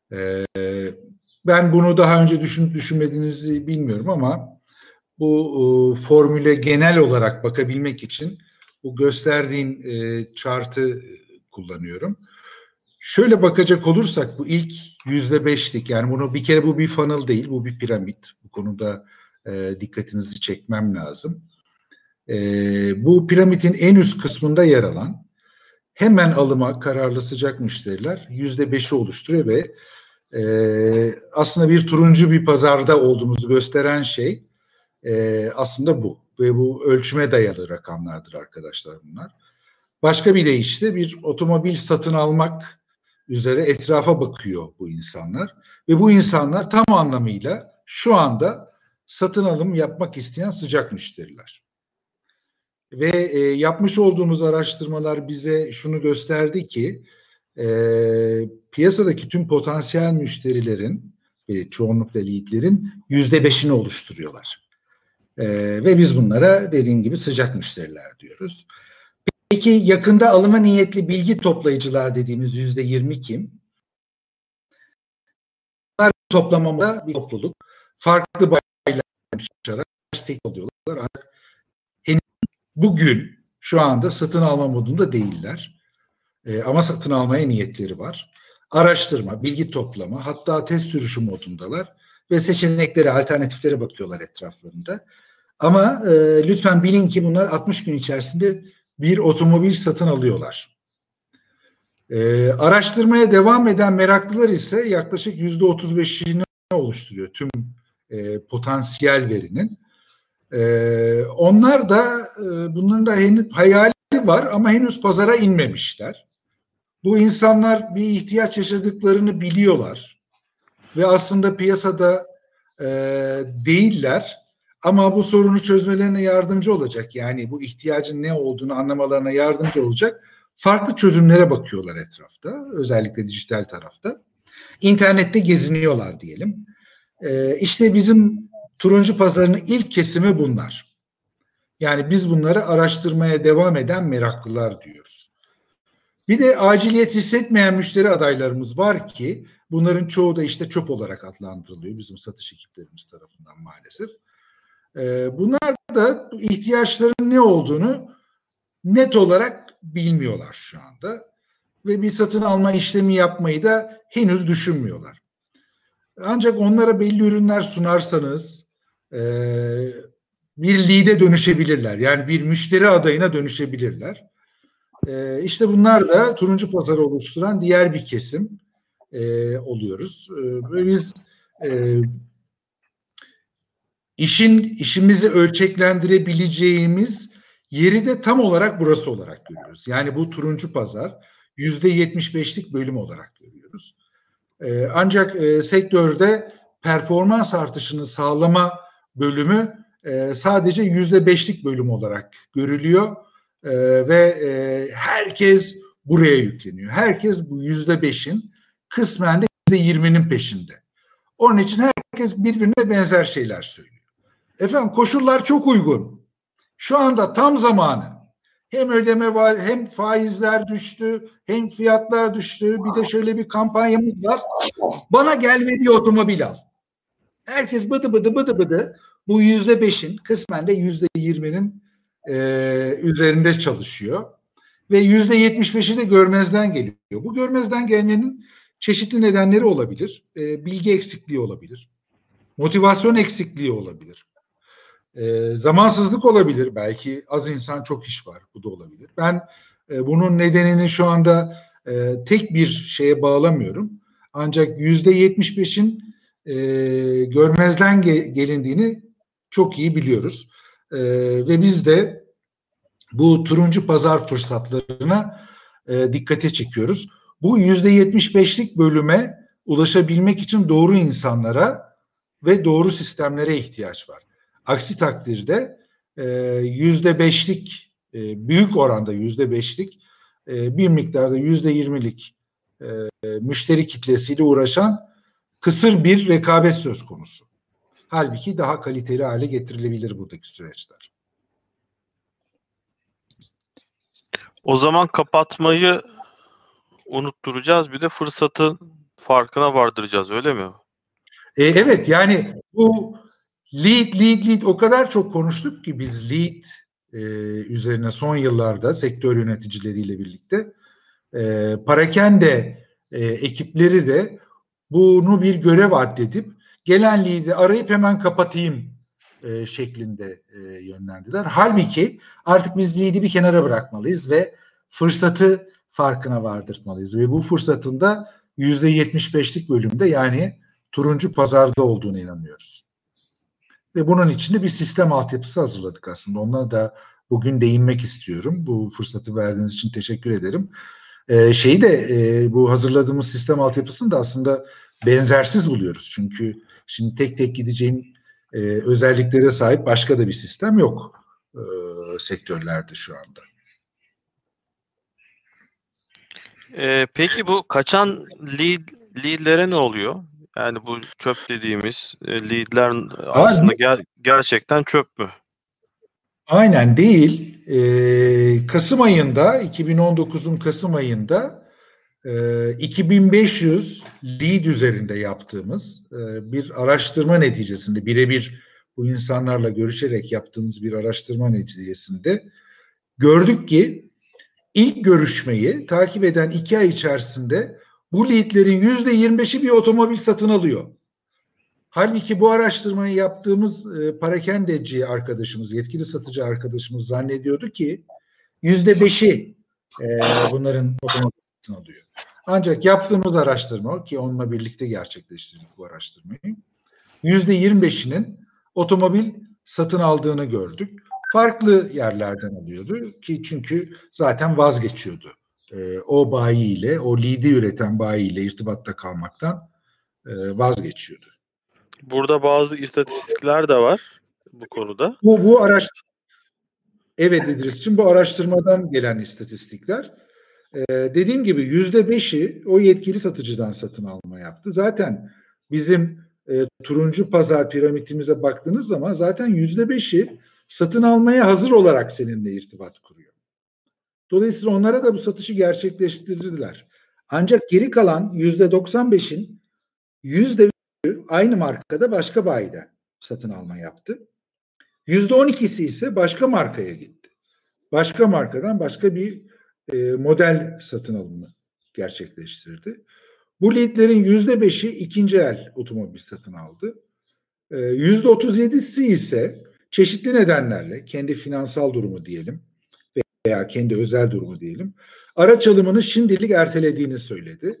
Ben bunu daha önce düşünmediğinizi bilmiyorum ama bu formüle genel olarak bakabilmek için bu gösterdiğin chart'ı kullanıyorum. Şöyle bakacak olursak bu ilk %5'lik yani bunu bir kere bu bir funnel değil bu bir piramit. Bu konuda dikkatinizi çekmem lazım. Bu piramidin en üst kısmında yer alan hemen alıma kararlı sıcak müşteriler %5'i oluşturuyor ve aslında bir turuncu bir pazarda olduğumuzu gösteren şey aslında bu. Ve bu ölçüme dayalı rakamlardır arkadaşlar bunlar. Başka bir deyişle bir otomobil satın almak üzere etrafa bakıyor bu insanlar. Ve bu insanlar tam anlamıyla şu anda satın alım yapmak isteyen sıcak müşteriler. Ve yapmış olduğumuz araştırmalar bize şunu gösterdi ki piyasadaki tüm potansiyel müşterilerin ve çoğunlukla leadlerin %5'ini oluşturuyorlar. Ve biz bunlara dediğim gibi sıcak müşteriler diyoruz. Peki yakında alıma niyetli bilgi toplayıcılar dediğimiz %20 kim? Bunlar toplamamda bir topluluk. Farklı baylar çalışarak oluyorlar. Henüz bugün şu anda satın alma modunda değiller. Ama satın almaya niyetleri var. Araştırma, bilgi toplama, hatta test sürüşü modundalar ve seçeneklere, alternatiflere bakıyorlar etraflarında. Ama lütfen bilin ki bunlar 60 gün içerisinde bir otomobil satın alıyorlar. Araştırmaya devam eden meraklılar ise yaklaşık %35'ini oluşturuyor tüm potansiyel verinin. Onlar da bunların da henüz hayali var ama henüz pazara inmemişler. Bu insanlar bir ihtiyaç yaşadıklarını biliyorlar ve aslında piyasada değiller ama bu sorunu çözmelerine yardımcı olacak. Yani bu ihtiyacın ne olduğunu anlamalarına yardımcı olacak farklı çözümlere bakıyorlar etrafta, özellikle dijital tarafta. İnternette geziniyorlar diyelim. İşte bizim turuncu pazarının ilk kesimi bunlar. Yani biz bunları araştırmaya devam eden meraklılar diyoruz. Bir de aciliyet hissetmeyen müşteri adaylarımız var ki bunların çoğu da işte çöp olarak adlandırılıyor bizim satış ekiplerimiz tarafından maalesef. Bunlar da ihtiyaçların ne olduğunu net olarak bilmiyorlar şu anda. ve bir satın alma işlemi yapmayı da henüz düşünmüyorlar. Ancak onlara belli ürünler sunarsanız bir lead'e dönüşebilirler. Yani bir müşteri adayına dönüşebilirler. İşte bunlar da turuncu pazarı oluşturan diğer bir kesim oluyoruz. Ve biz işimizi ölçeklendirebileceğimiz yeri de tam olarak burası olarak görüyoruz. Yani bu turuncu pazar %75'lik bölüm olarak görüyoruz. Ancak sektörde performans artışını sağlama bölümü sadece %5'lik bölüm olarak görülüyor ve herkes buraya yükleniyor. Herkes bu %5'in kısmen de %20'nin peşinde. Onun için herkes birbirine benzer şeyler söylüyor. Efendim koşullar çok uygun. Şu anda tam zamanı. Hem ödeme var, hem faizler düştü, hem fiyatlar düştü. Bir de şöyle bir kampanyamız var. Bana gel ve bir otomobil al. Herkes bıdı bıdı bıdı bıdı bu %5'in kısmen de %20'nin üzerinde çalışıyor. Ve %75'i de görmezden geliyor. Bu görmezden gelmenin çeşitli nedenleri olabilir. Bilgi eksikliği olabilir. Motivasyon eksikliği olabilir. Zamansızlık olabilir. Belki az insan çok iş var. Bu da olabilir. Ben bunun nedenini şu anda tek bir şeye bağlamıyorum. Ancak %75'in görmezden gelindiğini çok iyi biliyoruz. Ve biz de bu turuncu pazar fırsatlarına dikkate çekiyoruz. Bu %75'lik bölüme ulaşabilmek için doğru insanlara ve doğru sistemlere ihtiyaç var. Aksi takdirde %5'lik büyük oranda %5'lik bir miktarda %20'lik müşteri kitlesiyle uğraşan kısır bir rekabet söz konusu. Halbuki daha kaliteli hale getirilebilir buradaki süreçler. O zaman kapatmayı unutturacağız. Bir de fırsatın farkına vardıracağız, öyle mi? Evet, yani bu lead o kadar çok konuştuk ki biz lead üzerine son yıllarda sektör yöneticileriyle birlikte Parakende ekipleri de bunu bir görev addedip gelen lead'i arayıp hemen kapatayım şeklinde yönlendiler. Halbuki artık biz lead'i bir kenara bırakmalıyız ve fırsatı farkına vardırtmalıyız ve bu fırsatın da %75'lik bölümde, yani turuncu pazarda olduğunu inanıyoruz. Ve bunun için de bir sistem altyapısı hazırladık aslında. Ona da bugün değinmek istiyorum. Bu fırsatı verdiğiniz için teşekkür ederim. Bu hazırladığımız sistem altyapısını da aslında benzersiz buluyoruz. Çünkü şimdi tek tek gideceğim özelliklere sahip başka da bir sistem yok sektörlerde şu anda. Peki bu kaçan lead'lere ne oluyor? Yani bu çöp dediğimiz lead'ler aslında gerçekten çöp mü? Aynen değil. Kasım ayında, 2019'un Kasım ayında 2500 lead üzerinde yaptığımız bir araştırma neticesinde, birebir bu insanlarla görüşerek yaptığımız bir araştırma neticesinde gördük ki ilk görüşmeyi takip eden 2 ay içerisinde bu leadlerin %25'i bir otomobil satın alıyor. Halbuki bu araştırmayı yaptığımız parakendeci arkadaşımız, yetkili satıcı arkadaşımız zannediyordu ki %5'i bunların otomobil satın alıyor. Ancak yaptığımız araştırma, ki onunla birlikte gerçekleştirdik bu araştırmayı, %25'inin otomobil satın aldığını gördük. Farklı yerlerden alıyordu ki çünkü zaten vazgeçiyordu. O bayiyle, o lead'i üreten bayiyle irtibatta kalmaktan vazgeçiyordu. Burada bazı istatistikler de var bu konuda. Bu evet İdris'ciğim, bu araştırmadan gelen istatistikler. Dediğim gibi %5'i o yetkili satıcıdan satın alma yaptı. Zaten bizim turuncu pazar piramitimize baktığınız zaman zaten %5'i satın almaya hazır olarak seninle irtibat kuruyor. Dolayısıyla onlara da bu satışı gerçekleştirdiler. Ancak geri kalan %95'in %3'ü aynı markada başka bayiden satın alma yaptı. %12'si ise başka markaya gitti. Başka markadan başka bir model satın alımı gerçekleştirdi. Bu leadlerin %5'i ikinci el otomobil satın aldı. %37'si ise çeşitli nedenlerle kendi finansal durumu diyelim veya kendi özel durumu diyelim araç alımını şimdilik ertelediğini söyledi.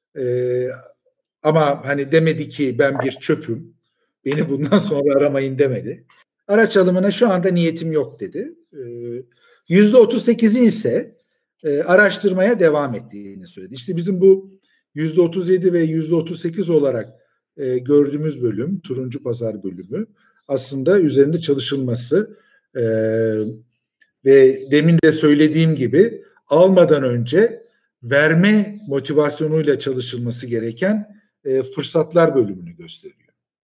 Ama hani demedi ki ben bir çöpüm, beni bundan sonra aramayın demedi. Araç alımına şu anda niyetim yok dedi. %38'i ise araştırmaya devam ettiğini söyledi. İşte bizim bu %37 ve %38 olarak gördüğümüz bölüm, turuncu pazar bölümü aslında üzerinde çalışılması ve demin de söylediğim gibi almadan önce verme motivasyonuyla çalışılması gereken fırsatlar bölümünü gösteriyor.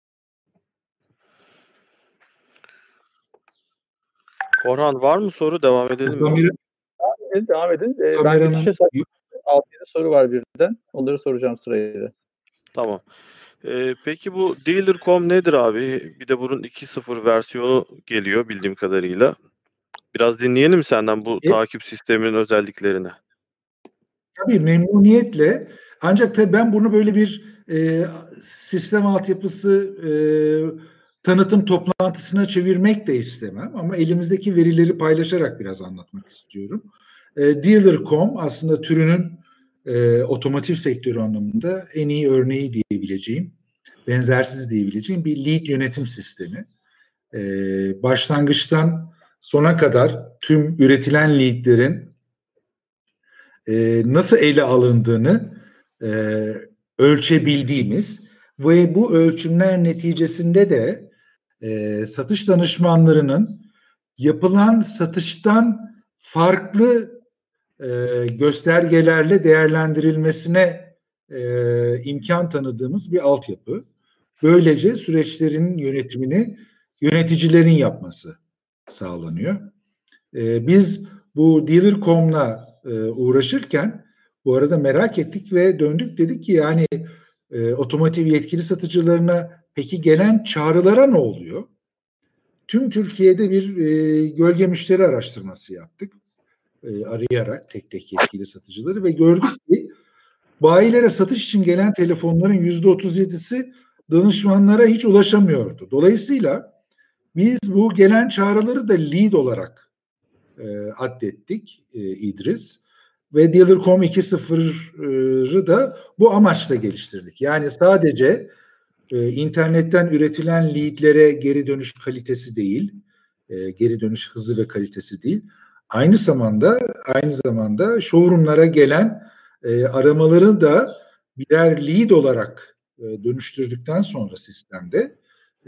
Korhan var mı soru? Devam edelim mi? Devam edin. Ben bitişe 6-7 soru var birden. Onları soracağım sırayla. Tamam. Peki bu Dealer.com nedir abi? Bir de bunun 2.0 versiyonu geliyor bildiğim kadarıyla. Biraz dinleyelim senden bu takip sisteminin özelliklerini. Tabii memnuniyetle. Ancak tabii ben bunu böyle bir sistem altyapısı tanıtım toplantısına çevirmek de istemem. Ama elimizdeki verileri paylaşarak biraz anlatmak istiyorum. Dealer.com aslında türünün otomotiv sektörü anlamında en iyi örneği diyebileceğim, benzersiz diyebileceğim bir lead yönetim sistemi. Başlangıçtan sona kadar tüm üretilen leadlerin nasıl ele alındığını ölçebildiğimiz ve bu ölçümler neticesinde de satış danışmanlarının yapılan satıştan farklı göstergelerle değerlendirilmesine imkan tanıdığımız bir altyapı. Böylece süreçlerin yönetimini yöneticilerin yapması sağlanıyor. Biz bu Dealer.com'la uğraşırken bu arada merak ettik ve döndük, dedik ki yani otomotiv yetkili satıcılarına peki gelen çağrılara ne oluyor? Tüm Türkiye'de bir gölge müşteri araştırması yaptık. Arayarak tek tek yetkili satıcıları ve gördük ki bayilere satış için gelen telefonların %37'si danışmanlara hiç ulaşamıyordu. Dolayısıyla biz bu gelen çağrıları da lead olarak addettik İdris ve Dealer.com 2.0'ı da bu amaçla geliştirdik. Yani sadece internetten üretilen leadlere geri dönüş kalitesi değil, geri dönüş hızı ve kalitesi değil, aynı zamanda showroomlara gelen aramaları da birer lead olarak dönüştürdükten sonra sistemde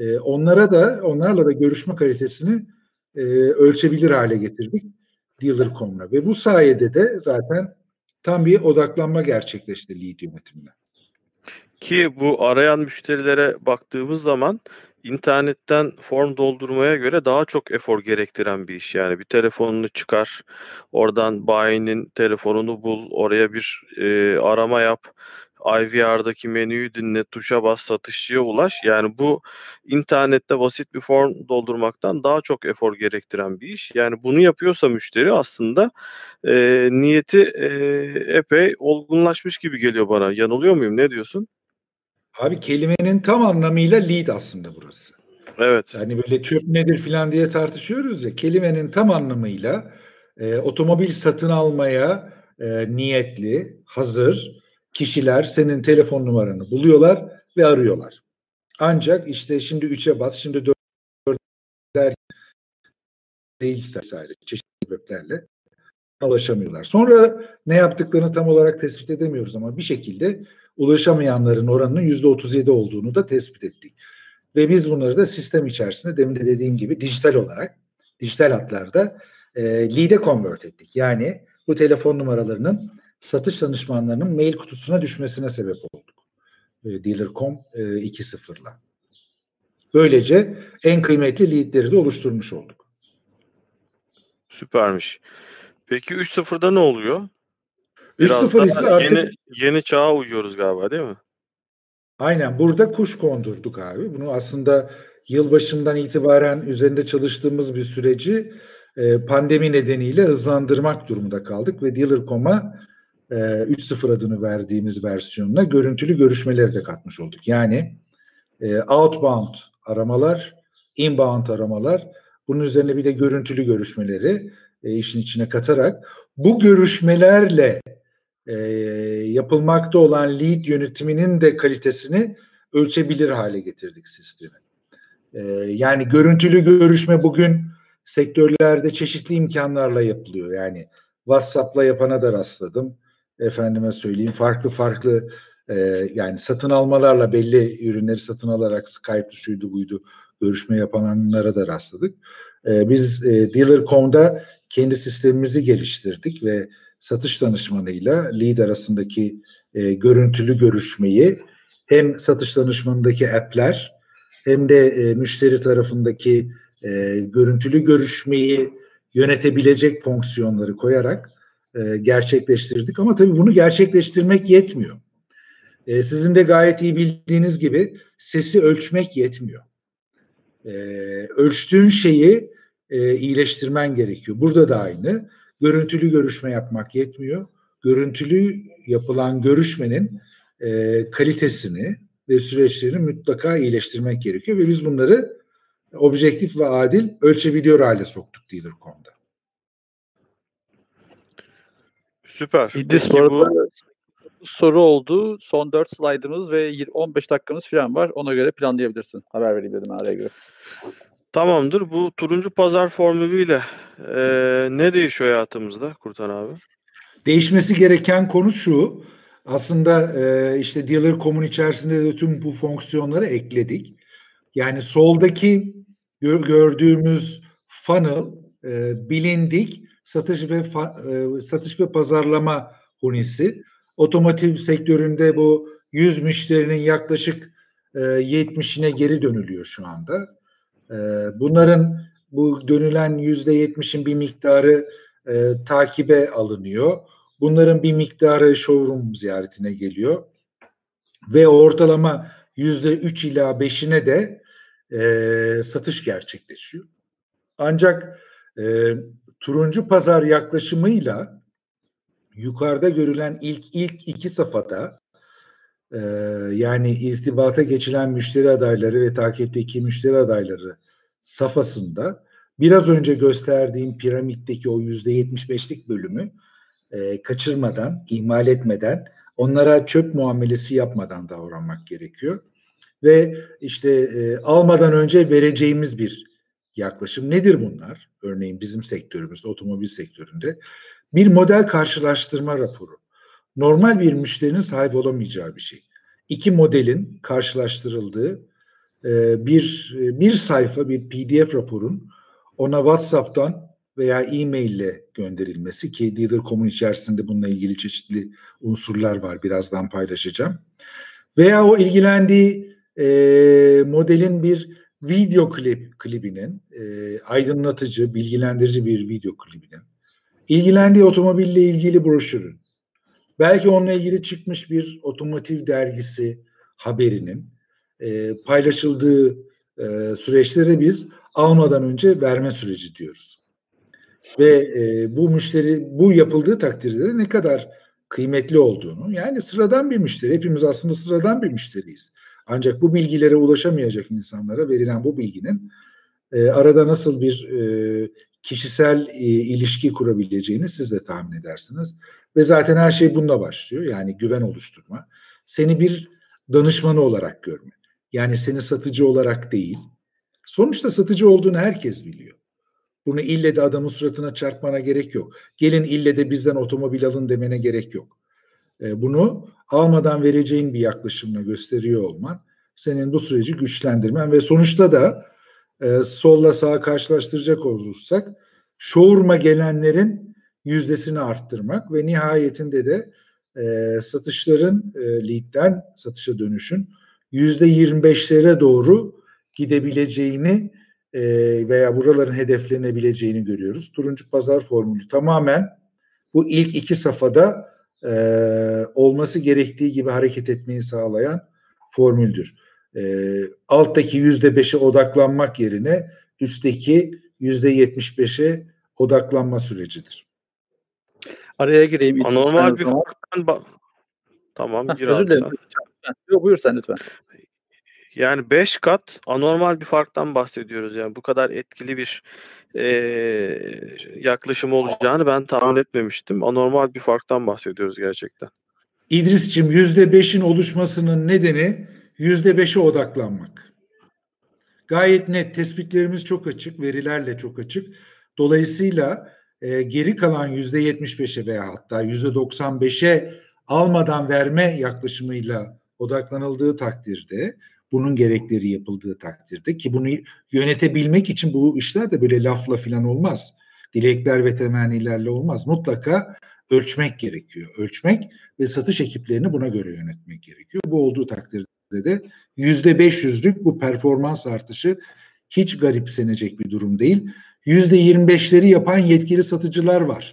onlarla da görüşme kalitesini ölçebilir hale getirdik Dealer.com'la ve bu sayede de zaten tam bir odaklanma gerçekleşti lead yönetimine. Ki bu arayan müşterilere baktığımız zaman internetten form doldurmaya göre daha çok efor gerektiren bir iş. Yani bir telefonunu çıkar, oradan bayinin telefonunu bul, oraya bir arama yap, IVR'daki menüyü dinle, tuşa bas, satışçıya ulaş. Yani bu internette basit bir form doldurmaktan daha çok efor gerektiren bir iş. Yani bunu yapıyorsa müşteri aslında niyeti epey olgunlaşmış gibi geliyor bana. Yanılıyor muyum? Ne diyorsun? Abi kelimenin tam anlamıyla lead aslında burası. Evet. Yani böyle çöp nedir filan diye tartışıyoruz ya, kelimenin tam anlamıyla otomobil satın almaya niyetli, hazır kişiler senin telefon numaranı buluyorlar ve arıyorlar. Ancak işte şimdi 3'e bas, şimdi 4'e değilse vesaire çeşitli sebeplerle ulaşamıyorlar. Sonra ne yaptıklarını tam olarak tespit edemiyoruz ama bir şekilde ulaşamayanların oranının %37 olduğunu da tespit ettik. Ve biz bunları da sistem içerisinde demin de dediğim gibi dijital hatlarda lead'e convert ettik. Yani bu telefon numaralarının satış danışmanlarının mail kutusuna düşmesine sebep olduk. Dealer.com 2.0'la. Böylece en kıymetli lead'leri de oluşturmuş olduk. Süpermiş. Peki 3.0'da ne oluyor? 3.0 ise artık yeni çağa uyuyoruz galiba, değil mi? Aynen, burada kuş kondurduk abi. Bunu aslında yılbaşından itibaren üzerinde çalıştığımız bir süreci pandemi nedeniyle hızlandırmak durumunda kaldık ve Dealer.com'a 3.0 adını verdiğimiz versiyonuna görüntülü görüşmeleri de katmış olduk. Yani outbound aramalar, inbound aramalar, bunun üzerine bir de görüntülü görüşmeleri işin içine katarak bu görüşmelerle yapılmakta olan lead yönetiminin de kalitesini ölçebilir hale getirdik sistemi. Yani görüntülü görüşme bugün sektörlerde çeşitli imkanlarla yapılıyor. Yani WhatsApp'la yapana da rastladım. Efendime söyleyeyim farklı yani satın almalarla belli ürünleri satın alarak Skype'lı şuydu buydu görüşme yapanlara da rastladık. Biz Dealer.com'da kendi sistemimizi geliştirdik ve satış danışmanıyla lead arasındaki görüntülü görüşmeyi hem satış danışmanındaki app'ler hem de müşteri tarafındaki görüntülü görüşmeyi yönetebilecek fonksiyonları koyarak gerçekleştirdik. Ama tabii bunu gerçekleştirmek yetmiyor. Sizin de gayet iyi bildiğiniz gibi sesi ölçmek yetmiyor. Ölçtüğün şeyi iyileştirmen gerekiyor. Burada da aynı. Görüntülü görüşme yapmak yetmiyor. Görüntülü yapılan görüşmenin kalitesini ve süreçlerini mutlaka iyileştirmek gerekiyor ve biz bunları objektif ve adil ölçebiliyor hale soktuk Dealer.com'da. Süper. İdris, bu arada soru oldu. Son 4 slaydımız ve 15 dakikamız falan var. Ona göre planlayabilirsin. Haber vereyim dedim araya göre. Tamamdır. Bu turuncu pazar formülüyle ne değişiyor hayatımızda Kurtan abi? Değişmesi gereken konu şu. Aslında işte Dealer.com'un içerisinde de tüm bu fonksiyonları ekledik. Yani soldaki gördüğümüz funnel bilindik satış ve pazarlama hunisi. Otomotiv sektöründe bu 100 müşterinin yaklaşık 70'ine geri dönülüyor şu anda. Bunların bu dönülen %70'in bir miktarı takibe alınıyor. Bunların bir miktarı showroom ziyaretine geliyor. Ve ortalama %3 ila 5'ine de satış gerçekleşiyor. Ancak turuncu pazar yaklaşımıyla yukarıda görülen ilk iki safhada yani irtibata geçilen müşteri adayları ve takipteki müşteri adayları safhasında biraz önce gösterdiğim piramitteki o %75'lik bölümü kaçırmadan, ihmal etmeden, onlara çöp muamelesi yapmadan davranmak gerekiyor. Ve işte almadan önce vereceğimiz bir yaklaşım. Nedir bunlar? Örneğin bizim sektörümüzde, otomobil sektöründe bir model karşılaştırma raporu. Normal bir müşterinin sahip olamayacağı bir şey. İki modelin karşılaştırıldığı bir sayfa, bir PDF raporun ona WhatsApp'tan veya e-mail ile gönderilmesi ki Dealer.com'un içerisinde bununla ilgili çeşitli unsurlar var. Birazdan paylaşacağım. Veya o ilgilendiği modelin bir video klibinin, aydınlatıcı, bilgilendirici bir video klibinin, ilgilendiği otomobille ilgili broşürün, belki onunla ilgili çıkmış bir otomotiv dergisi haberinin paylaşıldığı süreçlere biz almadan önce verme süreci diyoruz. Ve bu müşteri bu yapıldığı takdirde ne kadar kıymetli olduğunu, yani sıradan bir müşteri, hepimiz aslında sıradan bir müşteriyiz. Ancak bu bilgilere ulaşamayacak insanlara verilen bu bilginin arada nasıl bir kişisel ilişki kurabileceğini siz de tahmin edersiniz. Ve zaten her şey bununla başlıyor. Yani güven oluşturma. Seni bir danışmanı olarak görme. Yani seni satıcı olarak değil. Sonuçta satıcı olduğunu herkes biliyor. Bunu ille de adamın suratına çarpmana gerek yok. Gelin ille de bizden otomobil alın demene gerek yok. Bunu almadan vereceğin bir yaklaşımla gösteriyor olman, senin bu süreci güçlendirmen ve sonuçta da solla sağa karşılaştıracak olursak showroom'a gelenlerin yüzdesini arttırmak ve nihayetinde de satışların lead'den satışa dönüşün %25'lere doğru gidebileceğini veya buraların hedeflenebileceğini görüyoruz. Turuncu pazar formülü tamamen bu ilk iki safhada olması gerektiği gibi hareket etmeyi sağlayan formüldür. Alttaki %5'e odaklanmak yerine üstteki %75'e odaklanma sürecidir. Araya gireyim İlkin lütfen Anormal o bir zaman. farktan tamam, gir Özür abi dilerim. sen. Yok, buyur sen lütfen. Yani 5 kat anormal bir farktan bahsediyoruz. Yani bu kadar etkili bir yaklaşım olacağını ben tahmin etmemiştim. Anormal bir farktan bahsediyoruz gerçekten. İdris'cim %5'in oluşmasının nedeni %5'e odaklanmak. Gayet net, tespitlerimiz çok açık, verilerle çok açık. Dolayısıyla geri kalan %75'e veya hatta %95'e almadan verme yaklaşımıyla odaklanıldığı takdirde, bunun gerekleri yapıldığı takdirde, ki bunu yönetebilmek için bu işler de böyle lafla falan olmaz. Dilekler ve temennilerle olmaz. Mutlaka ölçmek gerekiyor. Ölçmek ve satış ekiplerini buna göre yönetmek gerekiyor. Bu olduğu takdirde de %500'lük bu performans artışı hiç garipsenecek bir durum değil. %25'leri yapan yetkili satıcılar var.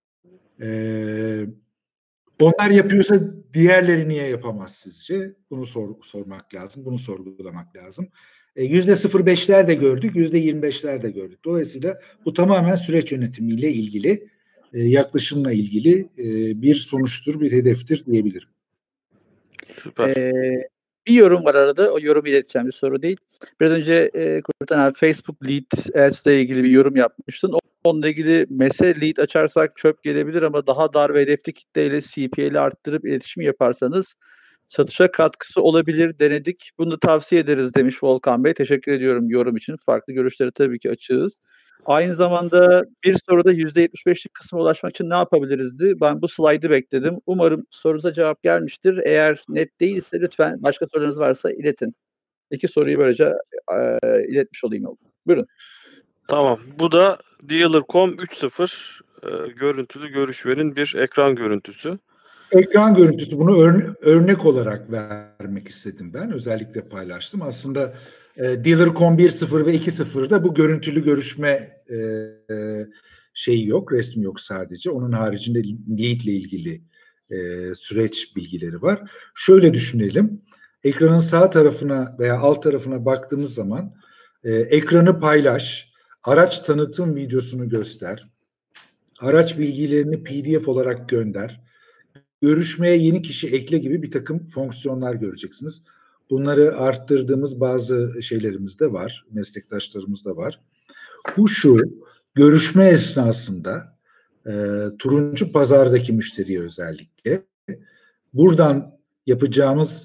Onlar yapıyorsa diğerleri niye yapamaz sizce? Bunu sormak lazım, bunu sorgulamak lazım. %05'ler de gördük, %25'ler de gördük. Dolayısıyla bu tamamen süreç yönetimiyle ilgili, yaklaşımla ilgili bir sonuçtur, bir hedeftir diyebilirim. Süper. Bir yorum var arada. O yorumu ileteceğim, bir soru değil. Biraz önce Kurtan abi Facebook Lead Ads ile ilgili bir yorum yapmıştın. Onunla ilgili mesele lead açarsak çöp gelebilir ama daha dar ve hedefli kitleyle CPA'li arttırıp iletişim yaparsanız satışa katkısı olabilir, denedik. Bunu da tavsiye ederiz demiş Volkan Bey. Teşekkür ediyorum yorum için. Farklı görüşlere tabii ki açığız. Aynı zamanda bir soruda %75'lik kısma ulaşmak için ne yapabilirizdi? Ben bu slaydı bekledim. Umarım sorunuza cevap gelmiştir. Eğer net değilse lütfen başka sorularınız varsa iletin. İki soruyu böylece iletmiş olayım. Buyurun. Tamam. Bu da Dealer.com 3.0 görüntülü görüşmenin bir ekran görüntüsü. Ekran görüntüsü, bunu örnek olarak vermek istedim ben. Özellikle paylaştım. Aslında Dealer.com 1.0 ve 2.0'da bu görüntülü görüşme şeyi yok, resmi yok sadece. Onun haricinde lead ile ilgili süreç bilgileri var. Şöyle düşünelim. Ekranın sağ tarafına veya alt tarafına baktığımız zaman ekranı paylaş, araç tanıtım videosunu göster, araç bilgilerini PDF olarak gönder, görüşmeye yeni kişi ekle gibi bir takım fonksiyonlar göreceksiniz. Bunları arttırdığımız bazı şeylerimiz de var, meslektaşlarımız da var. Bu şu, görüşme esnasında turuncu pazardaki müşteriye özellikle buradan yapacağımız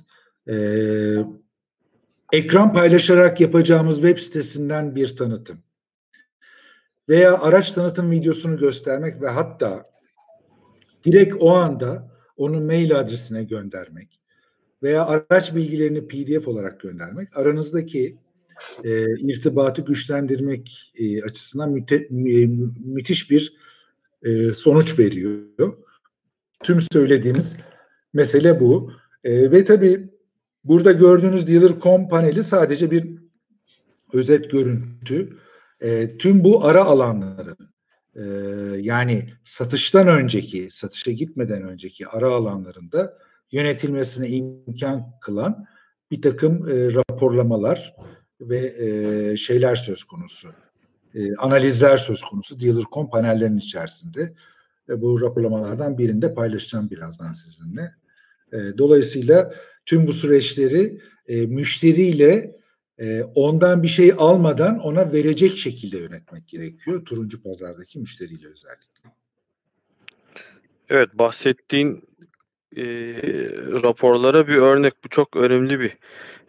ekran paylaşarak yapacağımız web sitesinden bir tanıtım veya araç tanıtım videosunu göstermek ve hatta direkt o anda onu mail adresine göndermek veya araç bilgilerini PDF olarak göndermek aranızdaki irtibatı güçlendirmek açısından müthiş bir sonuç veriyor. Tüm söylediğimiz mesele bu. Ve tabii burada gördüğünüz Dealer.com paneli sadece bir özet görüntü. Tüm bu ara alanların yani satıştan önceki, satışa gitmeden önceki ara alanlarında yönetilmesine imkan kılan bir takım raporlamalar ve şeyler söz konusu. Analizler söz konusu Dealer.com panellerinin içerisinde. Bu raporlamalardan birinde paylaşacağım birazdan sizinle. Dolayısıyla tüm bu süreçleri müşteriyle ondan bir şey almadan ona verecek şekilde yönetmek gerekiyor. Turuncu pazardaki müşteriyle özellikle. Evet, bahsettiğin raporlara bir örnek. Bu çok önemli bir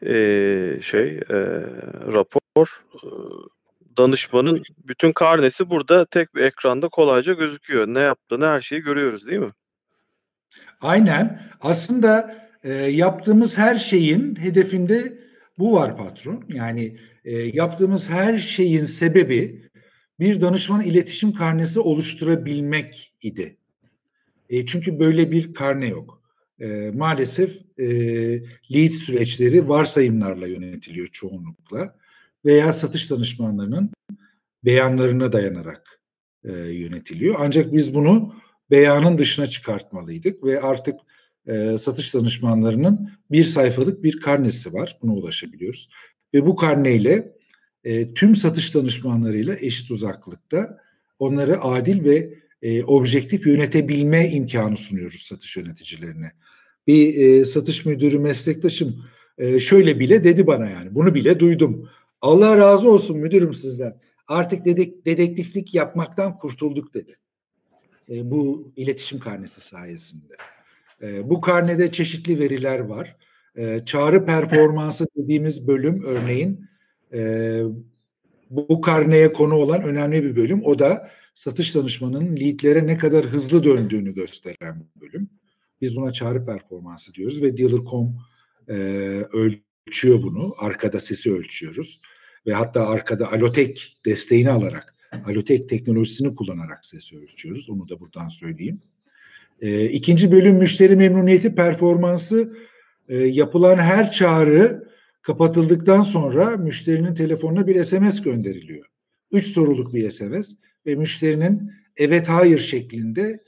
rapor. Danışmanın bütün karnesi burada tek bir ekranda kolayca gözüküyor. Ne yaptığını, her şeyi görüyoruz değil mi? Aynen. Aslında yaptığımız her şeyin hedefinde bu var patron. Yani yaptığımız her şeyin sebebi bir danışman iletişim karnesi oluşturabilmek idi. Çünkü böyle bir karne yok. Maalesef lead süreçleri varsayımlarla yönetiliyor çoğunlukla veya satış danışmanlarının beyanlarına dayanarak yönetiliyor. Ancak biz bunu beyanın dışına çıkartmalıydık ve artık satış danışmanlarının bir sayfalık bir karnesi var. Buna ulaşabiliyoruz. Ve bu karneyle tüm satış danışmanlarıyla eşit uzaklıkta onları adil ve objektif yönetebilme imkanı sunuyoruz satış yöneticilerine. Bir satış müdürü meslektaşım şöyle bile dedi bana, yani bunu bile duydum. Allah razı olsun müdürüm sizden. Artık dedektiflik yapmaktan kurtulduk dedi. Bu iletişim karnesi sayesinde. Bu karnede çeşitli veriler var. Çağrı performansı dediğimiz bölüm örneğin bu karneye konu olan önemli bir bölüm. O da satış danışmanının leadlere ne kadar hızlı döndüğünü gösteren bir bölüm. Biz buna çağrı performansı diyoruz ve Dealer.com ölçüyor bunu. Arkada sesi ölçüyoruz. Ve hatta arkada Alotek desteğini alarak, Alotek teknolojisini kullanarak sesi ölçüyoruz. Onu da buradan söyleyeyim. İkinci bölüm müşteri memnuniyeti performansı. Yapılan her çağrı kapatıldıktan sonra müşterinin telefonuna bir SMS gönderiliyor. 3 soruluk bir SMS ve müşterinin evet hayır şeklinde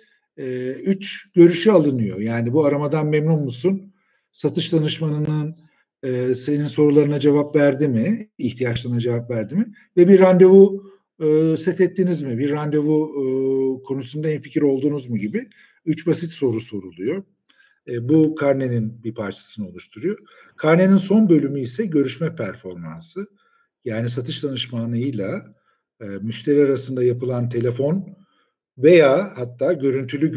3 görüşü alınıyor. Yani bu aramadan memnun musun? Satış danışmanının senin sorularına cevap verdi mi? İhtiyaçlarına cevap verdi mi? Ve bir randevu set ettiniz mi? Bir randevu konusunda hemfikir oldunuz mu gibi 3 basit soru soruluyor. Bu karnenin bir parçasını oluşturuyor. Karnenin son bölümü ise görüşme performansı. Yani satış danışmanıyla müşteri arasında yapılan telefon veya hatta görüntülü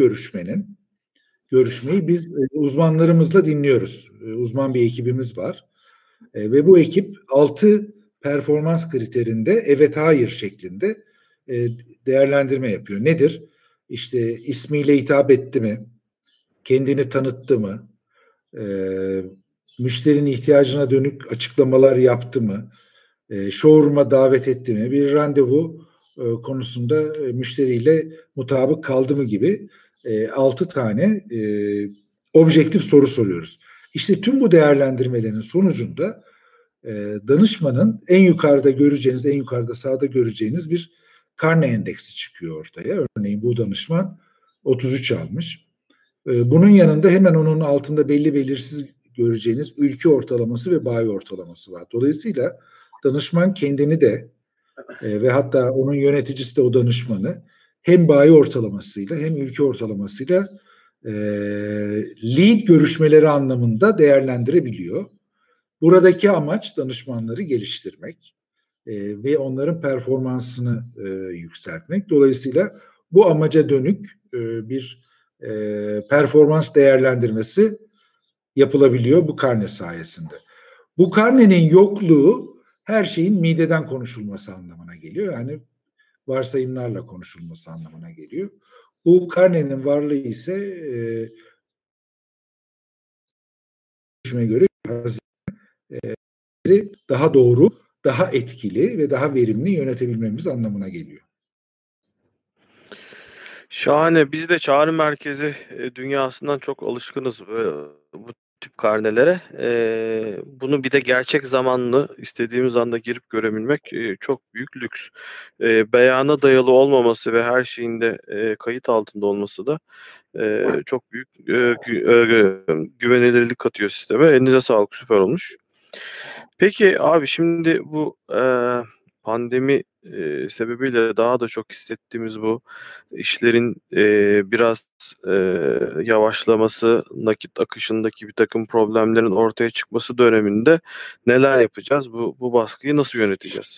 görüşmeyi biz uzmanlarımızla dinliyoruz. Uzman bir ekibimiz var. Ve bu ekip 6 performans kriterinde evet hayır şeklinde değerlendirme yapıyor. Nedir? İşte ismiyle hitap etti mi? Kendini tanıttı mı? Müşterinin ihtiyacına dönük açıklamalar yaptı mı? Showroom'a davet etti mi? Bir randevu konusunda müşteriyle mutabık kaldı mı gibi 6 tane objektif soru soruyoruz. İşte tüm bu değerlendirmelerin sonucunda danışmanın en yukarıda sağda göreceğiniz bir karne endeksi çıkıyor ortaya. Örneğin bu danışman 33 almış. Bunun yanında hemen onun altında belli belirsiz göreceğiniz ülke ortalaması ve bayi ortalaması var. Dolayısıyla danışman kendini de ve hatta onun yöneticisi de o danışmanı hem bayi ortalamasıyla hem ülke ortalamasıyla lead görüşmeleri anlamında değerlendirebiliyor. Buradaki amaç danışmanları geliştirmek ve onların performansını yükseltmek. Dolayısıyla bu amaca dönük bir performans değerlendirmesi yapılabiliyor bu karne sayesinde. Bu karnenin yokluğu her şeyin mideden konuşulması anlamına geliyor. Yani varsayımlarla konuşulması anlamına geliyor. Bu karnenin varlığı ise görüşmeye göre daha doğru, daha etkili ve daha verimli yönetebilmemiz anlamına geliyor. Şahane. Biz de çağrı merkezi dünyasından çok alışkınız bu tip karnelere. Bunu bir de gerçek zamanlı istediğimiz anda girip görebilmek çok büyük lüks. Beyana dayalı olmaması ve her şeyin de kayıt altında olması da çok büyük güvenilirlik katıyor sisteme. Elinize sağlık, süper olmuş. Peki abi, şimdi bu pandemi sebebiyle daha da çok hissettiğimiz bu işlerin biraz yavaşlaması, nakit akışındaki bir takım problemlerin ortaya çıkması döneminde neler yapacağız? Bu baskıyı nasıl yöneteceğiz?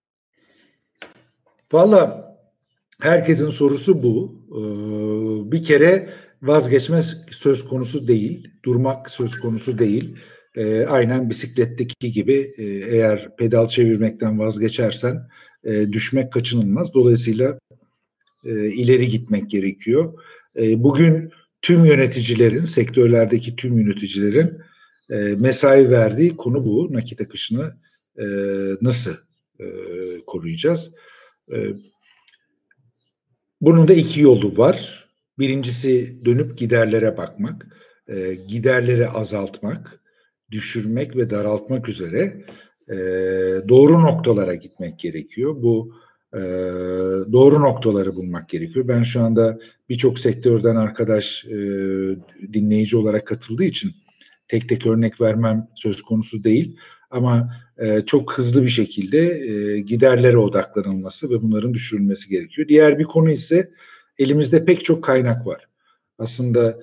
Valla herkesin sorusu bu. Bir kere vazgeçme söz konusu değil, durmak söz konusu değil. Aynen bisikletteki gibi eğer pedal çevirmekten vazgeçersen düşmek kaçınılmaz. Dolayısıyla ileri gitmek gerekiyor. Bugün tüm yöneticilerin, sektörlerdeki tüm yöneticilerin mesai verdiği konu bu. Nakit akışını nasıl koruyacağız? Bunun da iki yolu var. Birincisi dönüp giderlere bakmak, giderleri azaltmak, düşürmek ve daraltmak üzere doğru noktalara gitmek gerekiyor. Bu doğru noktaları bulmak gerekiyor. Ben şu anda birçok sektörden arkadaş dinleyici olarak katıldığı için tek tek örnek vermem söz konusu değil. Ama çok hızlı bir şekilde giderlere odaklanılması ve bunların düşürülmesi gerekiyor. Diğer bir konu ise elimizde pek çok kaynak var. Aslında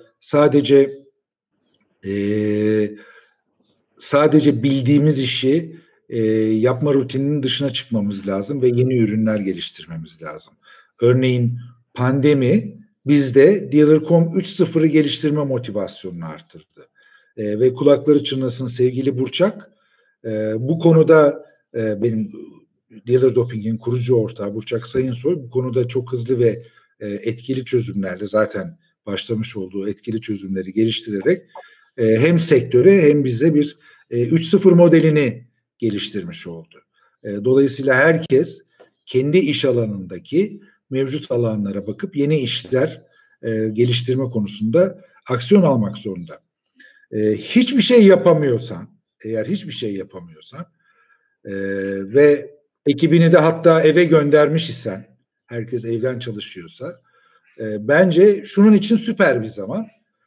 sadece bildiğimiz işi yapma rutininin dışına çıkmamız lazım ve yeni ürünler geliştirmemiz lazım. Örneğin pandemi bizde Dealer.com 3.0'ı geliştirme motivasyonunu artırdı. Ve kulakları çınlasın sevgili Burçak, bu konuda benim Dealer Doping'in kurucu ortağı Burçak Sayınsoy bu konuda çok hızlı ve etkili çözümlerle zaten başlamış olduğu etkili çözümleri geliştirerek hem sektöre hem bize bir 3.0 modelini geliştirmiş oldu. Dolayısıyla herkes kendi iş alanındaki mevcut alanlara bakıp yeni işler geliştirme konusunda aksiyon almak zorunda. Hiçbir şey yapamıyorsan, eğer hiçbir şey yapamıyorsan ve ekibini de hatta eve göndermiş isen, herkes evden çalışıyorsa, bence şunun için süper bir zaman.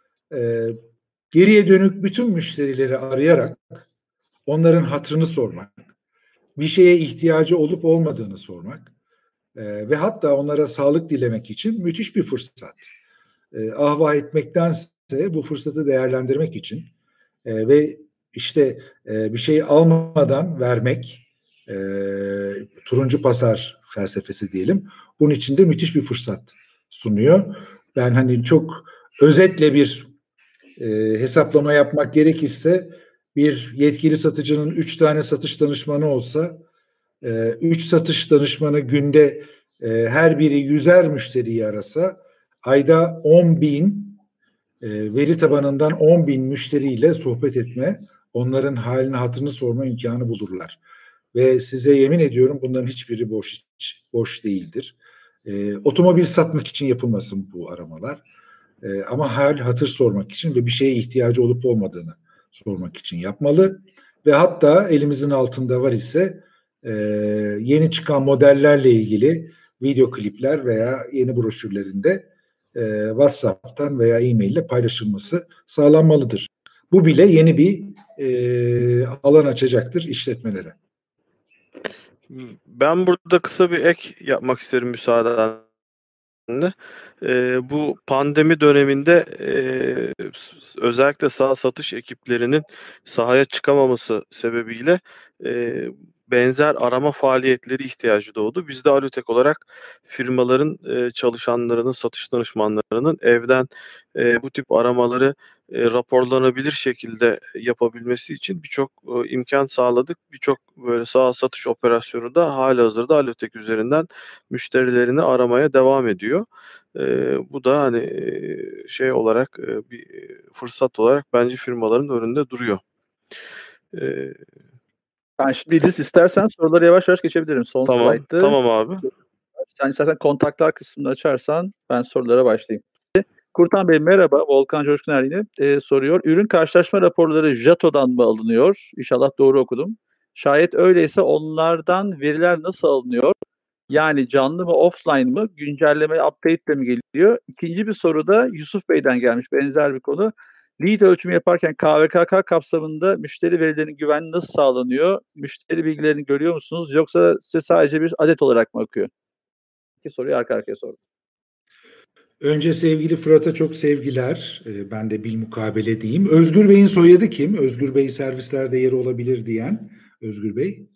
Geriye dönük bütün müşterileri arayarak onların hatırını sormak, bir şeye ihtiyacı olup olmadığını sormak ve hatta onlara sağlık dilemek için müthiş bir fırsat. Ahvah etmektense bu fırsatı değerlendirmek için ve işte bir şey almadan vermek, turuncu pazar felsefesi diyelim, bunun için de müthiş bir fırsat sunuyor. Ben hani çok özetle bir hesaplama yapmak gerekirse bir yetkili satıcının 3 tane satış danışmanı olsa 3 satış danışmanı günde her biri 100'er müşteriyi arasa ayda 10.000 veri tabanından 10.000 müşteriyle sohbet etme, onların halini hatırını sorma imkanı bulurlar. Ve size yemin ediyorum bunların hiçbiri boş değildir. Otomobil satmak için yapılmasın bu aramalar. Ama hal hatır sormak için ve bir şeye ihtiyacı olup olmadığını sormak için yapmalı. Ve hatta elimizin altında var ise yeni çıkan modellerle ilgili video klipler veya yeni broşürlerinde WhatsApp'tan veya e-mail ile paylaşılması sağlanmalıdır. Bu bile yeni bir alan açacaktır işletmelere. Ben burada kısa bir ek yapmak isterim müsaadenle. Bu pandemi döneminde özellikle saha satış ekiplerinin sahaya çıkamaması sebebiyle benzer arama faaliyetleri ihtiyacı doğdu. Biz de Alutek olarak firmaların çalışanlarının, satış danışmanlarının evden bu tip aramaları raporlanabilir şekilde yapabilmesi için birçok imkan sağladık. Birçok böyle saha satış operasyonu da halihazırda Alutek üzerinden müşterilerini aramaya devam ediyor. Bu da hani şey olarak bir fırsat olarak bence firmaların önünde duruyor. Ben şimdi İdris istersen soruları yavaş yavaş geçebilirim. Son slayttı. Tamam abi. Sen istersen kontaklar kısmını açarsan ben sorulara başlayayım. Kurtan Bey merhaba. Volkan Coşkuner yine soruyor. Ürün karşılaşma raporları JATO'dan mı alınıyor? İnşallah doğru okudum. Şayet öyleyse onlardan veriler nasıl alınıyor? Yani canlı mı offline mı? Güncelleme update ile mi geliyor? İkinci bir soru da Yusuf Bey'den gelmiş. Benzer bir konu. Lead ölçümü yaparken KVKK kapsamında müşteri verilerinin güvenliği nasıl sağlanıyor? Müşteri bilgilerini görüyor musunuz? Yoksa size sadece bir adet olarak mı akıyor? İki soruyu arka arkaya sordum. Önce sevgili Fırat'a çok sevgiler. Ben de bilmukabele diyeyim. Özgür Bey'in soyadı kim? Özgür Bey servislerde yeri olabilir diyen. Özgür Bey.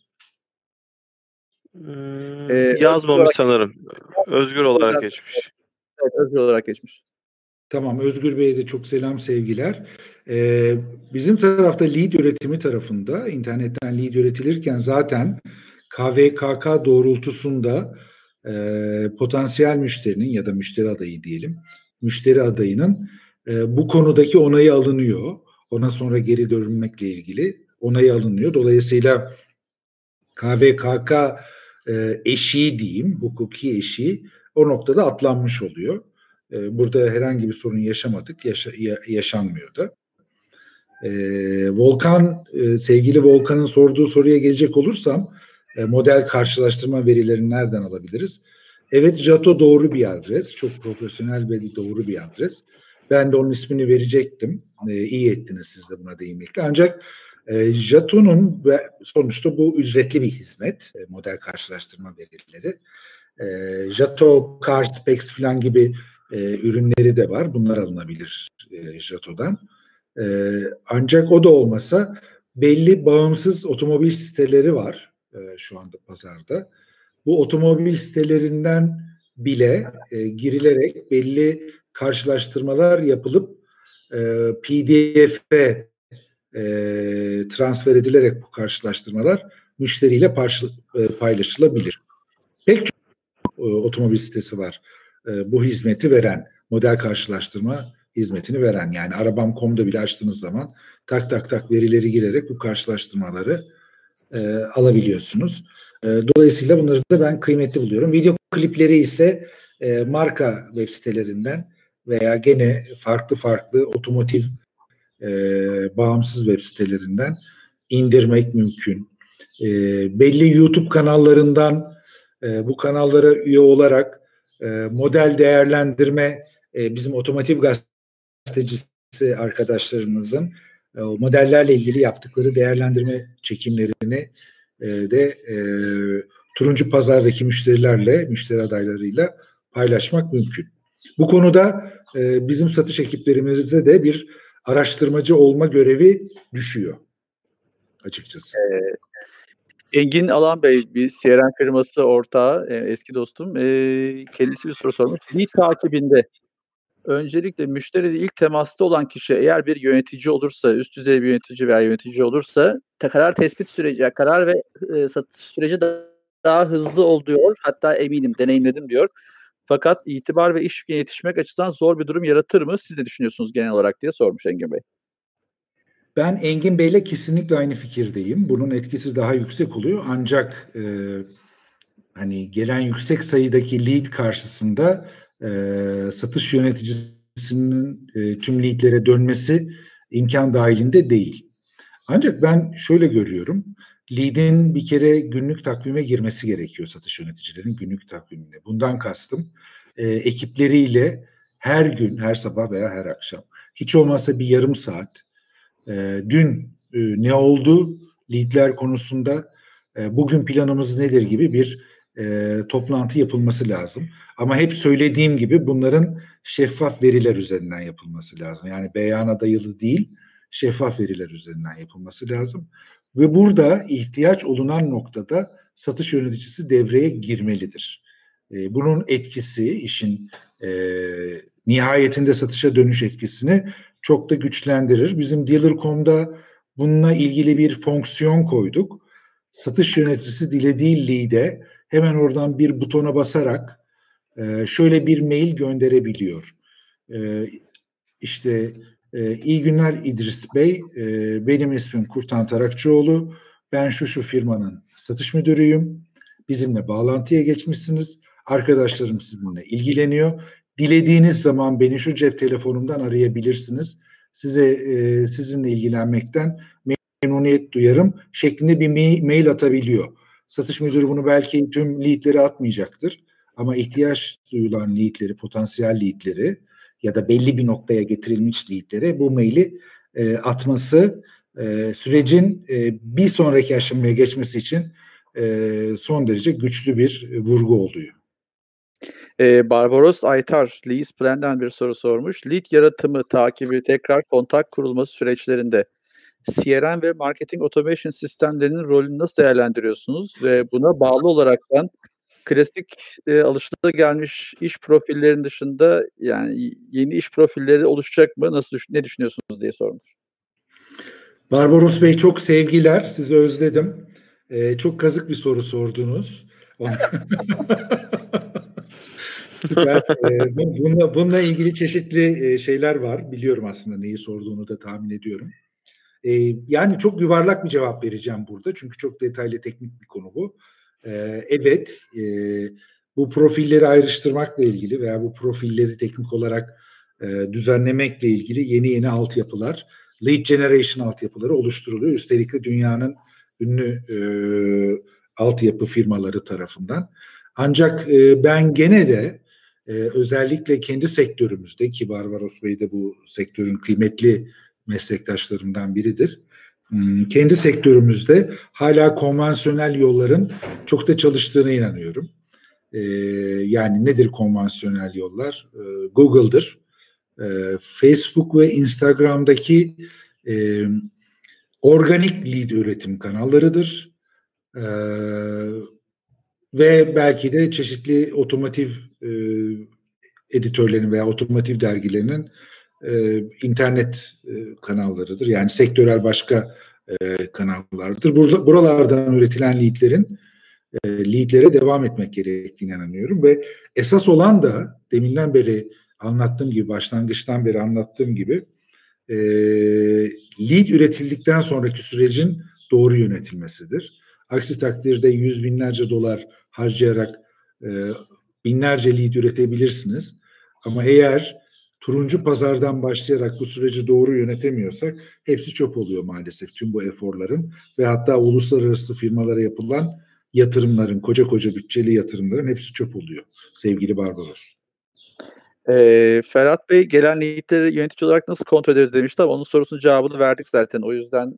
Yazmamış sanırım. Özgür olarak geçmiş. Evet, Özgür olarak geçmiş. Tamam, Özgür Bey'e de çok selam, sevgiler. Bizim tarafta lead üretimi tarafında, internetten lead üretilirken zaten KVKK doğrultusunda potansiyel müşterinin ya da müşteri adayı diyelim, müşteri adayının bu konudaki onayı alınıyor. Ona sonra geri dönmekle ilgili onayı alınıyor. Dolayısıyla KVKK eşiği diyeyim, hukuki eşiği o noktada atlanmış oluyor. Burada herhangi bir sorun yaşamadık, yaşanmıyor da. Volkan, sevgili Volkan'ın sorduğu soruya gelecek olursam, model karşılaştırma verilerini nereden alabiliriz? Evet, JATO doğru bir adres, çok profesyonel ve doğru bir adres. Ben de onun ismini verecektim. İyi ettiniz siz de buna değinmekle. Ancak JATO'nun ve sonuçta bu ücretli bir hizmet, model karşılaştırma verileri. Jato, CarSpecs falan gibi ürünleri de var. Bunlar alınabilir Jato'dan. Ancak o da olmasa belli bağımsız otomobil siteleri var şu anda pazarda. Bu otomobil sitelerinden bile girilerek belli karşılaştırmalar yapılıp PDF'e transfer edilerek bu karşılaştırmalar müşteriyle paylaşılabilir. Pek çok otomobil sitesi var bu hizmeti veren, model karşılaştırma hizmetini veren. Yani arabam.com'da bile açtığınız zaman tak tak tak verileri girerek bu karşılaştırmaları alabiliyorsunuz. Dolayısıyla bunları da ben kıymetli buluyorum. Video klipleri ise marka web sitelerinden veya gene farklı otomotiv bağımsız web sitelerinden indirmek mümkün. Belli YouTube kanallarından bu kanallara üye olarak model değerlendirme bizim otomotiv gazetecisi arkadaşlarımızın modellerle ilgili yaptıkları değerlendirme çekimlerini de turuncu pazardaki müşteri adaylarıyla paylaşmak mümkün. Bu konuda bizim satış ekiplerimize de bir araştırmacı olma görevi düşüyor açıkçası. Engin Alan Bey, bir CRM firması ortağı, eski dostum. Kendisi bir soru sormuş. Lead takibinde öncelikle müşteriyle ilk temasta olan kişi eğer bir yönetici olursa, üst düzey bir yönetici veya yönetici olursa karar tespit süreci, karar ve satış süreci daha hızlı oluyor. Hatta eminim, deneyimledim diyor. Fakat itibar ve iş yüküne yetişmek açısından zor bir durum yaratır mı? Siz ne düşünüyorsunuz genel olarak diye sormuş Engin Bey. Ben Engin Bey'le kesinlikle aynı fikirdeyim. Bunun etkisi daha yüksek oluyor. Ancak hani gelen yüksek sayıdaki lead karşısında satış yöneticisinin tüm leadlere dönmesi imkan dahilinde değil. Ancak ben şöyle görüyorum. Lead'in bir kere günlük takvime girmesi gerekiyor, satış yöneticilerin günlük takvimine. Bundan kastım ekipleriyle her gün, her sabah veya her akşam hiç olmazsa bir yarım saat dün ne oldu leadler konusunda, bugün planımız nedir gibi bir toplantı yapılması lazım. Ama hep söylediğim gibi bunların şeffaf veriler üzerinden yapılması lazım. Yani beyana dayalı değil, şeffaf veriler üzerinden yapılması lazım. Ve burada ihtiyaç olunan noktada satış yöneticisi devreye girmelidir. Bunun etkisi, işin nihayetinde satışa dönüş etkisini çok da güçlendirir. Bizim Dealer.com'da bununla ilgili bir fonksiyon koyduk. Satış yöneticisi dilediği lead'e hemen oradan bir butona basarak şöyle bir mail gönderebiliyor. İşte iyi günler İdris Bey, benim ismim Kurtan Tarakçıoğlu, ben şu firmanın satış müdürüyüm, bizimle bağlantıya geçmişsiniz, arkadaşlarım sizinle ilgileniyor, dilediğiniz zaman beni şu cep telefonumdan arayabilirsiniz, sizinle ilgilenmekten memnuniyet duyarım şeklinde bir mail atabiliyor. Satış müdürü bunu belki tüm leadleri atmayacaktır ama ihtiyaç duyulan leadleri, potansiyel leadleri ya da belli bir noktaya getirilmiş leadlere bu maili atması sürecin bir sonraki aşamaya geçmesi için son derece güçlü bir vurgu oluyor. Barbaros Aytar, Leads Plan'den bir soru sormuş. Lead yaratımı, takibi, tekrar kontak kurulması süreçlerinde CRM ve marketing automation sistemlerinin rolünü nasıl değerlendiriyorsunuz? Ve buna bağlı olaraktan klasik alışılagelmiş iş profillerinin dışında yani yeni iş profilleri oluşacak mı? Ne düşünüyorsunuz diye sormuş. Barbaros Bey çok sevgiler. Sizi özledim. Çok kazık bir soru sordunuz. Süper. Bununla ilgili çeşitli şeyler var. Biliyorum aslında neyi sorduğunu da tahmin ediyorum. Yani çok yuvarlak bir cevap vereceğim burada. Çünkü çok detaylı teknik bir konu bu. Evet, bu profilleri ayrıştırmakla ilgili veya bu profilleri teknik olarak düzenlemekle ilgili yeni altyapılar, lead generation altyapıları oluşturuluyor. Üstelik de dünyanın ünlü altyapı firmaları tarafından. Ancak ben gene de özellikle kendi sektörümüzde, ki Barbaros Bey de bu sektörün kıymetli meslektaşlarımdan biridir. Kendi sektörümüzde hala konvansiyonel yolların çok da çalıştığına inanıyorum. Yani nedir konvansiyonel yollar? Google'dır. Facebook ve Instagram'daki organik lead üretim kanallarıdır. Ve belki de çeşitli otomotiv editörlerinin veya otomotiv dergilerinin internet kanallarıdır. Yani sektörel başka kanallardır. Buralardan üretilen leadlere devam etmek gerektiğine inanıyorum ve esas olan da deminden beri anlattığım gibi, başlangıçtan beri anlattığım gibi lead üretildikten sonraki sürecin doğru yönetilmesidir. Aksi takdirde yüz binlerce dolar harcayarak binlerce lead üretebilirsiniz. Ama eğer turuncu pazardan başlayarak bu süreci doğru yönetemiyorsak hepsi çöp oluyor maalesef tüm bu eforların ve hatta uluslararası firmalara yapılan yatırımların, koca koca bütçeli yatırımların hepsi çöp oluyor sevgili Barbaros. Ferhat Bey gelen leadleri yönetici olarak nasıl kontrol ederiz demişti ama onun sorusunun cevabını verdik zaten. O yüzden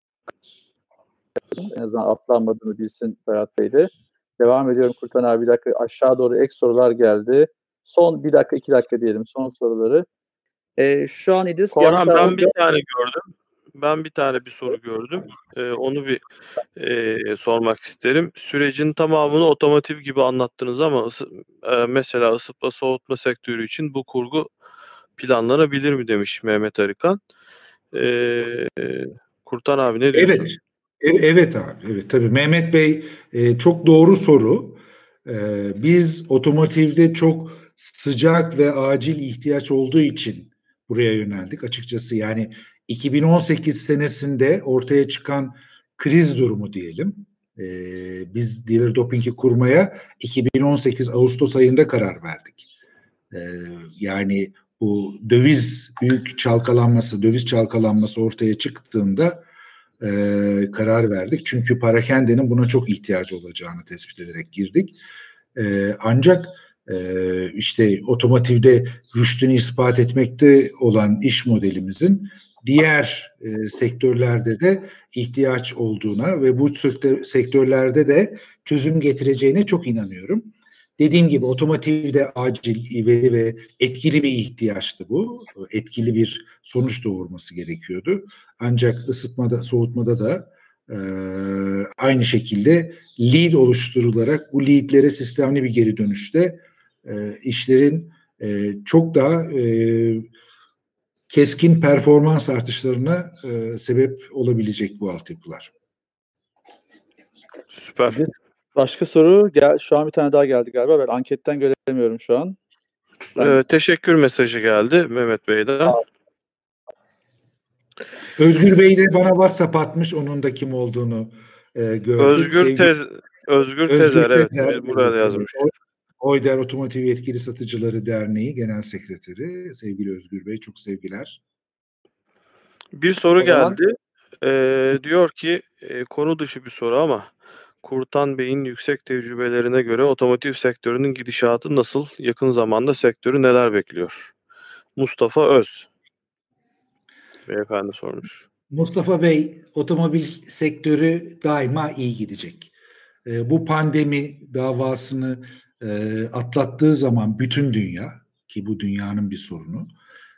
en azından atlanmadığını bilsin Ferhat Bey de. Devam ediyorum Kurtan abi. Bir dakika aşağı doğru ek sorular geldi. Son 1 dakika 2 dakika diyelim son soruları. Şu an İdris Korhan, ben bir tane gördüm. Bir soru gördüm. Onu bir sormak isterim. Sürecin tamamını otomotiv gibi anlattınız ama mesela ısıtma soğutma sektörü için bu kurgu planlanabilir mi demiş Mehmet Arıkan. Kurtan abi ne diyorsun? Evet. Evet abi. Evet tabii Mehmet Bey çok doğru soru. Biz otomotivde çok sıcak ve acil ihtiyaç olduğu için buraya yöneldik açıkçası. Yani 2018 senesinde ortaya çıkan kriz durumu diyelim. Biz dealer dopingi kurmaya 2018 Ağustos ayında karar verdik. Yani bu döviz çalkalanması ortaya çıktığında karar verdik. Çünkü parakendenin buna çok ihtiyacı olacağını tespit ederek girdik. Ancak işte otomotivde rüştünü ispat etmekte olan iş modelimizin diğer sektörlerde de ihtiyaç olduğuna ve bu sektörlerde de çözüm getireceğine çok inanıyorum. Dediğim gibi otomotivde acil, ivedi ve etkili bir ihtiyaçtı bu. Etkili bir sonuç doğurması gerekiyordu. Ancak ısıtmada, soğutmada da aynı şekilde lead oluşturularak bu leadlere sistemli bir geri dönüşte işlerin çok daha keskin performans artışlarına sebep olabilecek bu altyapılar. Süper. Başka soru? Şu an bir tane daha geldi galiba. Ben anketten göremiyorum şu an. Teşekkür mesajı geldi Mehmet Bey'den. Özgür Bey de bana WhatsApp atmış. Onun da kim olduğunu gördük. Özgür Tezer, evet. Buraya da yazmış. Oyder Otomotiv Yetkili Satıcıları Derneği Genel Sekreteri. Sevgili Özgür Bey, çok sevgiler. Bir soru geldi. Diyor ki konu dışı bir soru ama Kurtan Bey'in yüksek tecrübelerine göre otomotiv sektörünün gidişatı nasıl? Yakın zamanda sektörü neler bekliyor? Mustafa Öz beyefendi sormuş. Mustafa Bey, otomobil sektörü daima iyi gidecek. Bu pandemi davasını atlattığı zaman bütün dünya, ki bu dünyanın bir sorunu,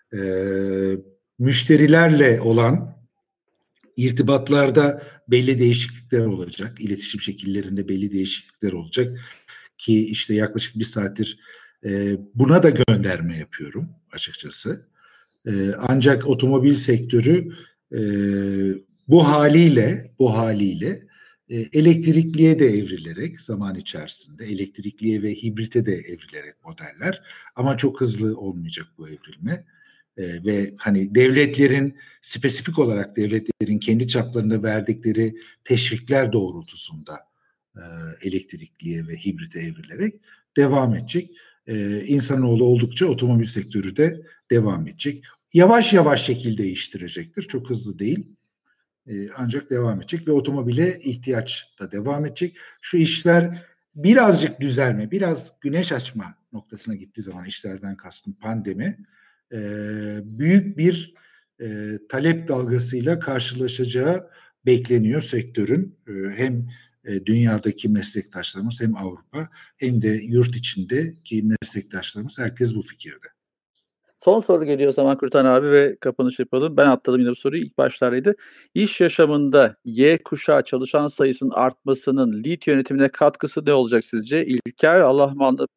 müşterilerle olan irtibatlarda belli değişiklikler olacak. İletişim şekillerinde belli değişiklikler olacak. Ki işte yaklaşık 1 saattir buna da gönderme yapıyorum açıkçası. Ancak otomobil sektörü bu haliyle elektrikliye de evrilerek zaman içerisinde elektrikliye ve hibrite de evrilerek modeller ama çok hızlı olmayacak bu evrilme. Ve hani spesifik olarak devletlerin kendi çaplarında verdikleri teşvikler doğrultusunda elektrikliye ve hibrite evrilerek devam edecek. İnsanoğlu oldukça otomobil sektörü de devam edecek. Yavaş yavaş şekil değiştirecektir. Çok hızlı değil. Ancak devam edecek ve otomobile ihtiyaç da devam edecek. Şu işler birazcık düzelme, biraz güneş açma noktasına gittiği zaman işlerden kastım pandemi büyük bir talep dalgasıyla karşılaşacağı bekleniyor sektörün. Hem dünyadaki meslektaşlarımız hem Avrupa hem de yurt içindeki meslektaşlarımız herkes bu fikirde. Son soru geliyor o zaman Kurtan abi ve kapanış yapalım. Ben atladım yine bu soruyu. İlk başlardaydı. İş yaşamında Y kuşağı çalışan sayısının artmasının lead yönetimine katkısı ne olacak sizce? İlker, Allah'ım.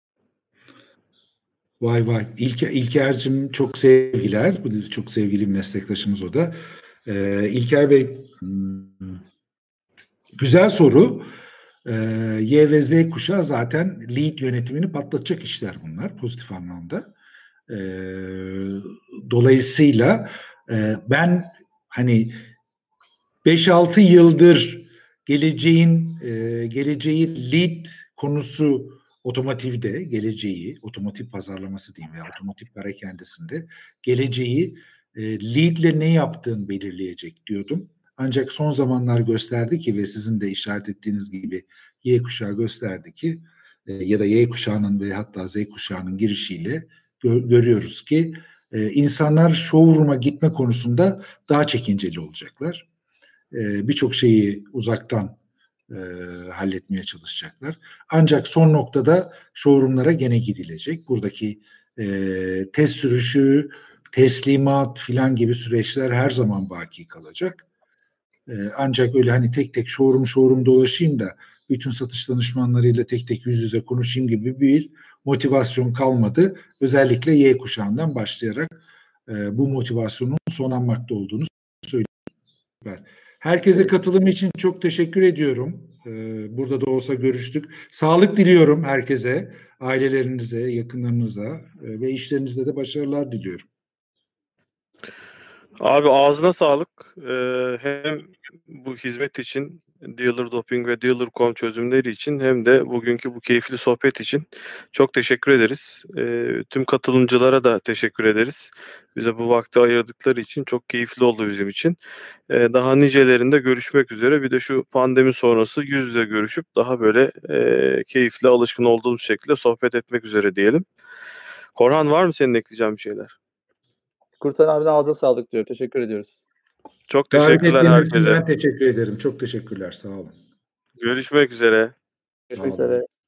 Vay vay. İlker'cim çok sevgiler. Bu da çok sevgili bir meslektaşımız o da. İlker Bey, güzel soru. Y ve Z kuşağı zaten lead yönetimini patlatacak işler bunlar pozitif anlamda. Dolayısıyla ben hani 5-6 yıldır geleceği lead konusu otomotivde, otomotiv pazarlaması diyeyim veya otomotiv perakendesinde geleceği lead'le ne yaptığın belirleyecek diyordum. Ancak son zamanlar gösterdi ki ve sizin de işaret ettiğiniz gibi Y kuşağı gösterdi ki ya da Y kuşağının ve hatta Z kuşağının girişiyle görüyoruz ki insanlar showroom'a gitme konusunda daha çekinceli olacaklar. Birçok şeyi uzaktan halletmeye çalışacaklar. Ancak son noktada showroom'lara gene gidilecek. Buradaki test sürüşü, teslimat filan gibi süreçler her zaman baki kalacak. Ancak öyle hani tek tek showroom dolaşayım da bütün satış danışmanlarıyla tek tek yüz yüze konuşayım gibi bir motivasyon kalmadı. Özellikle Y kuşağından başlayarak bu motivasyonun sonlanmakta olduğunu söylüyorum. Herkese katılımı için çok teşekkür ediyorum. Burada da olsa görüştük. Sağlık diliyorum herkese, ailelerinize, yakınlarınıza ve işlerinizde de başarılar diliyorum. Abi ağzına sağlık. Hem bu hizmet için, Dealer Doping ve Dealer.com çözümleri için hem de bugünkü bu keyifli sohbet için çok teşekkür ederiz. Tüm katılımcılara da teşekkür ederiz. Bize bu vakti ayırdıkları için çok keyifli oldu bizim için. Daha nicelerinde görüşmek üzere. Bir de şu pandemi sonrası yüz yüze görüşüp daha böyle keyifli, alışkın olduğumuz şekilde sohbet etmek üzere diyelim. Korhan, var mı senin ekleyeceğin bir şeyler? Kurtan abine ağzına sağlık diyor. Teşekkür ediyoruz. Çok Davet teşekkürler ettiğiniz için herkese. ben teşekkür ederim. Çok teşekkürler. Sağ olun. Görüşmek üzere. Görüşmek üzere.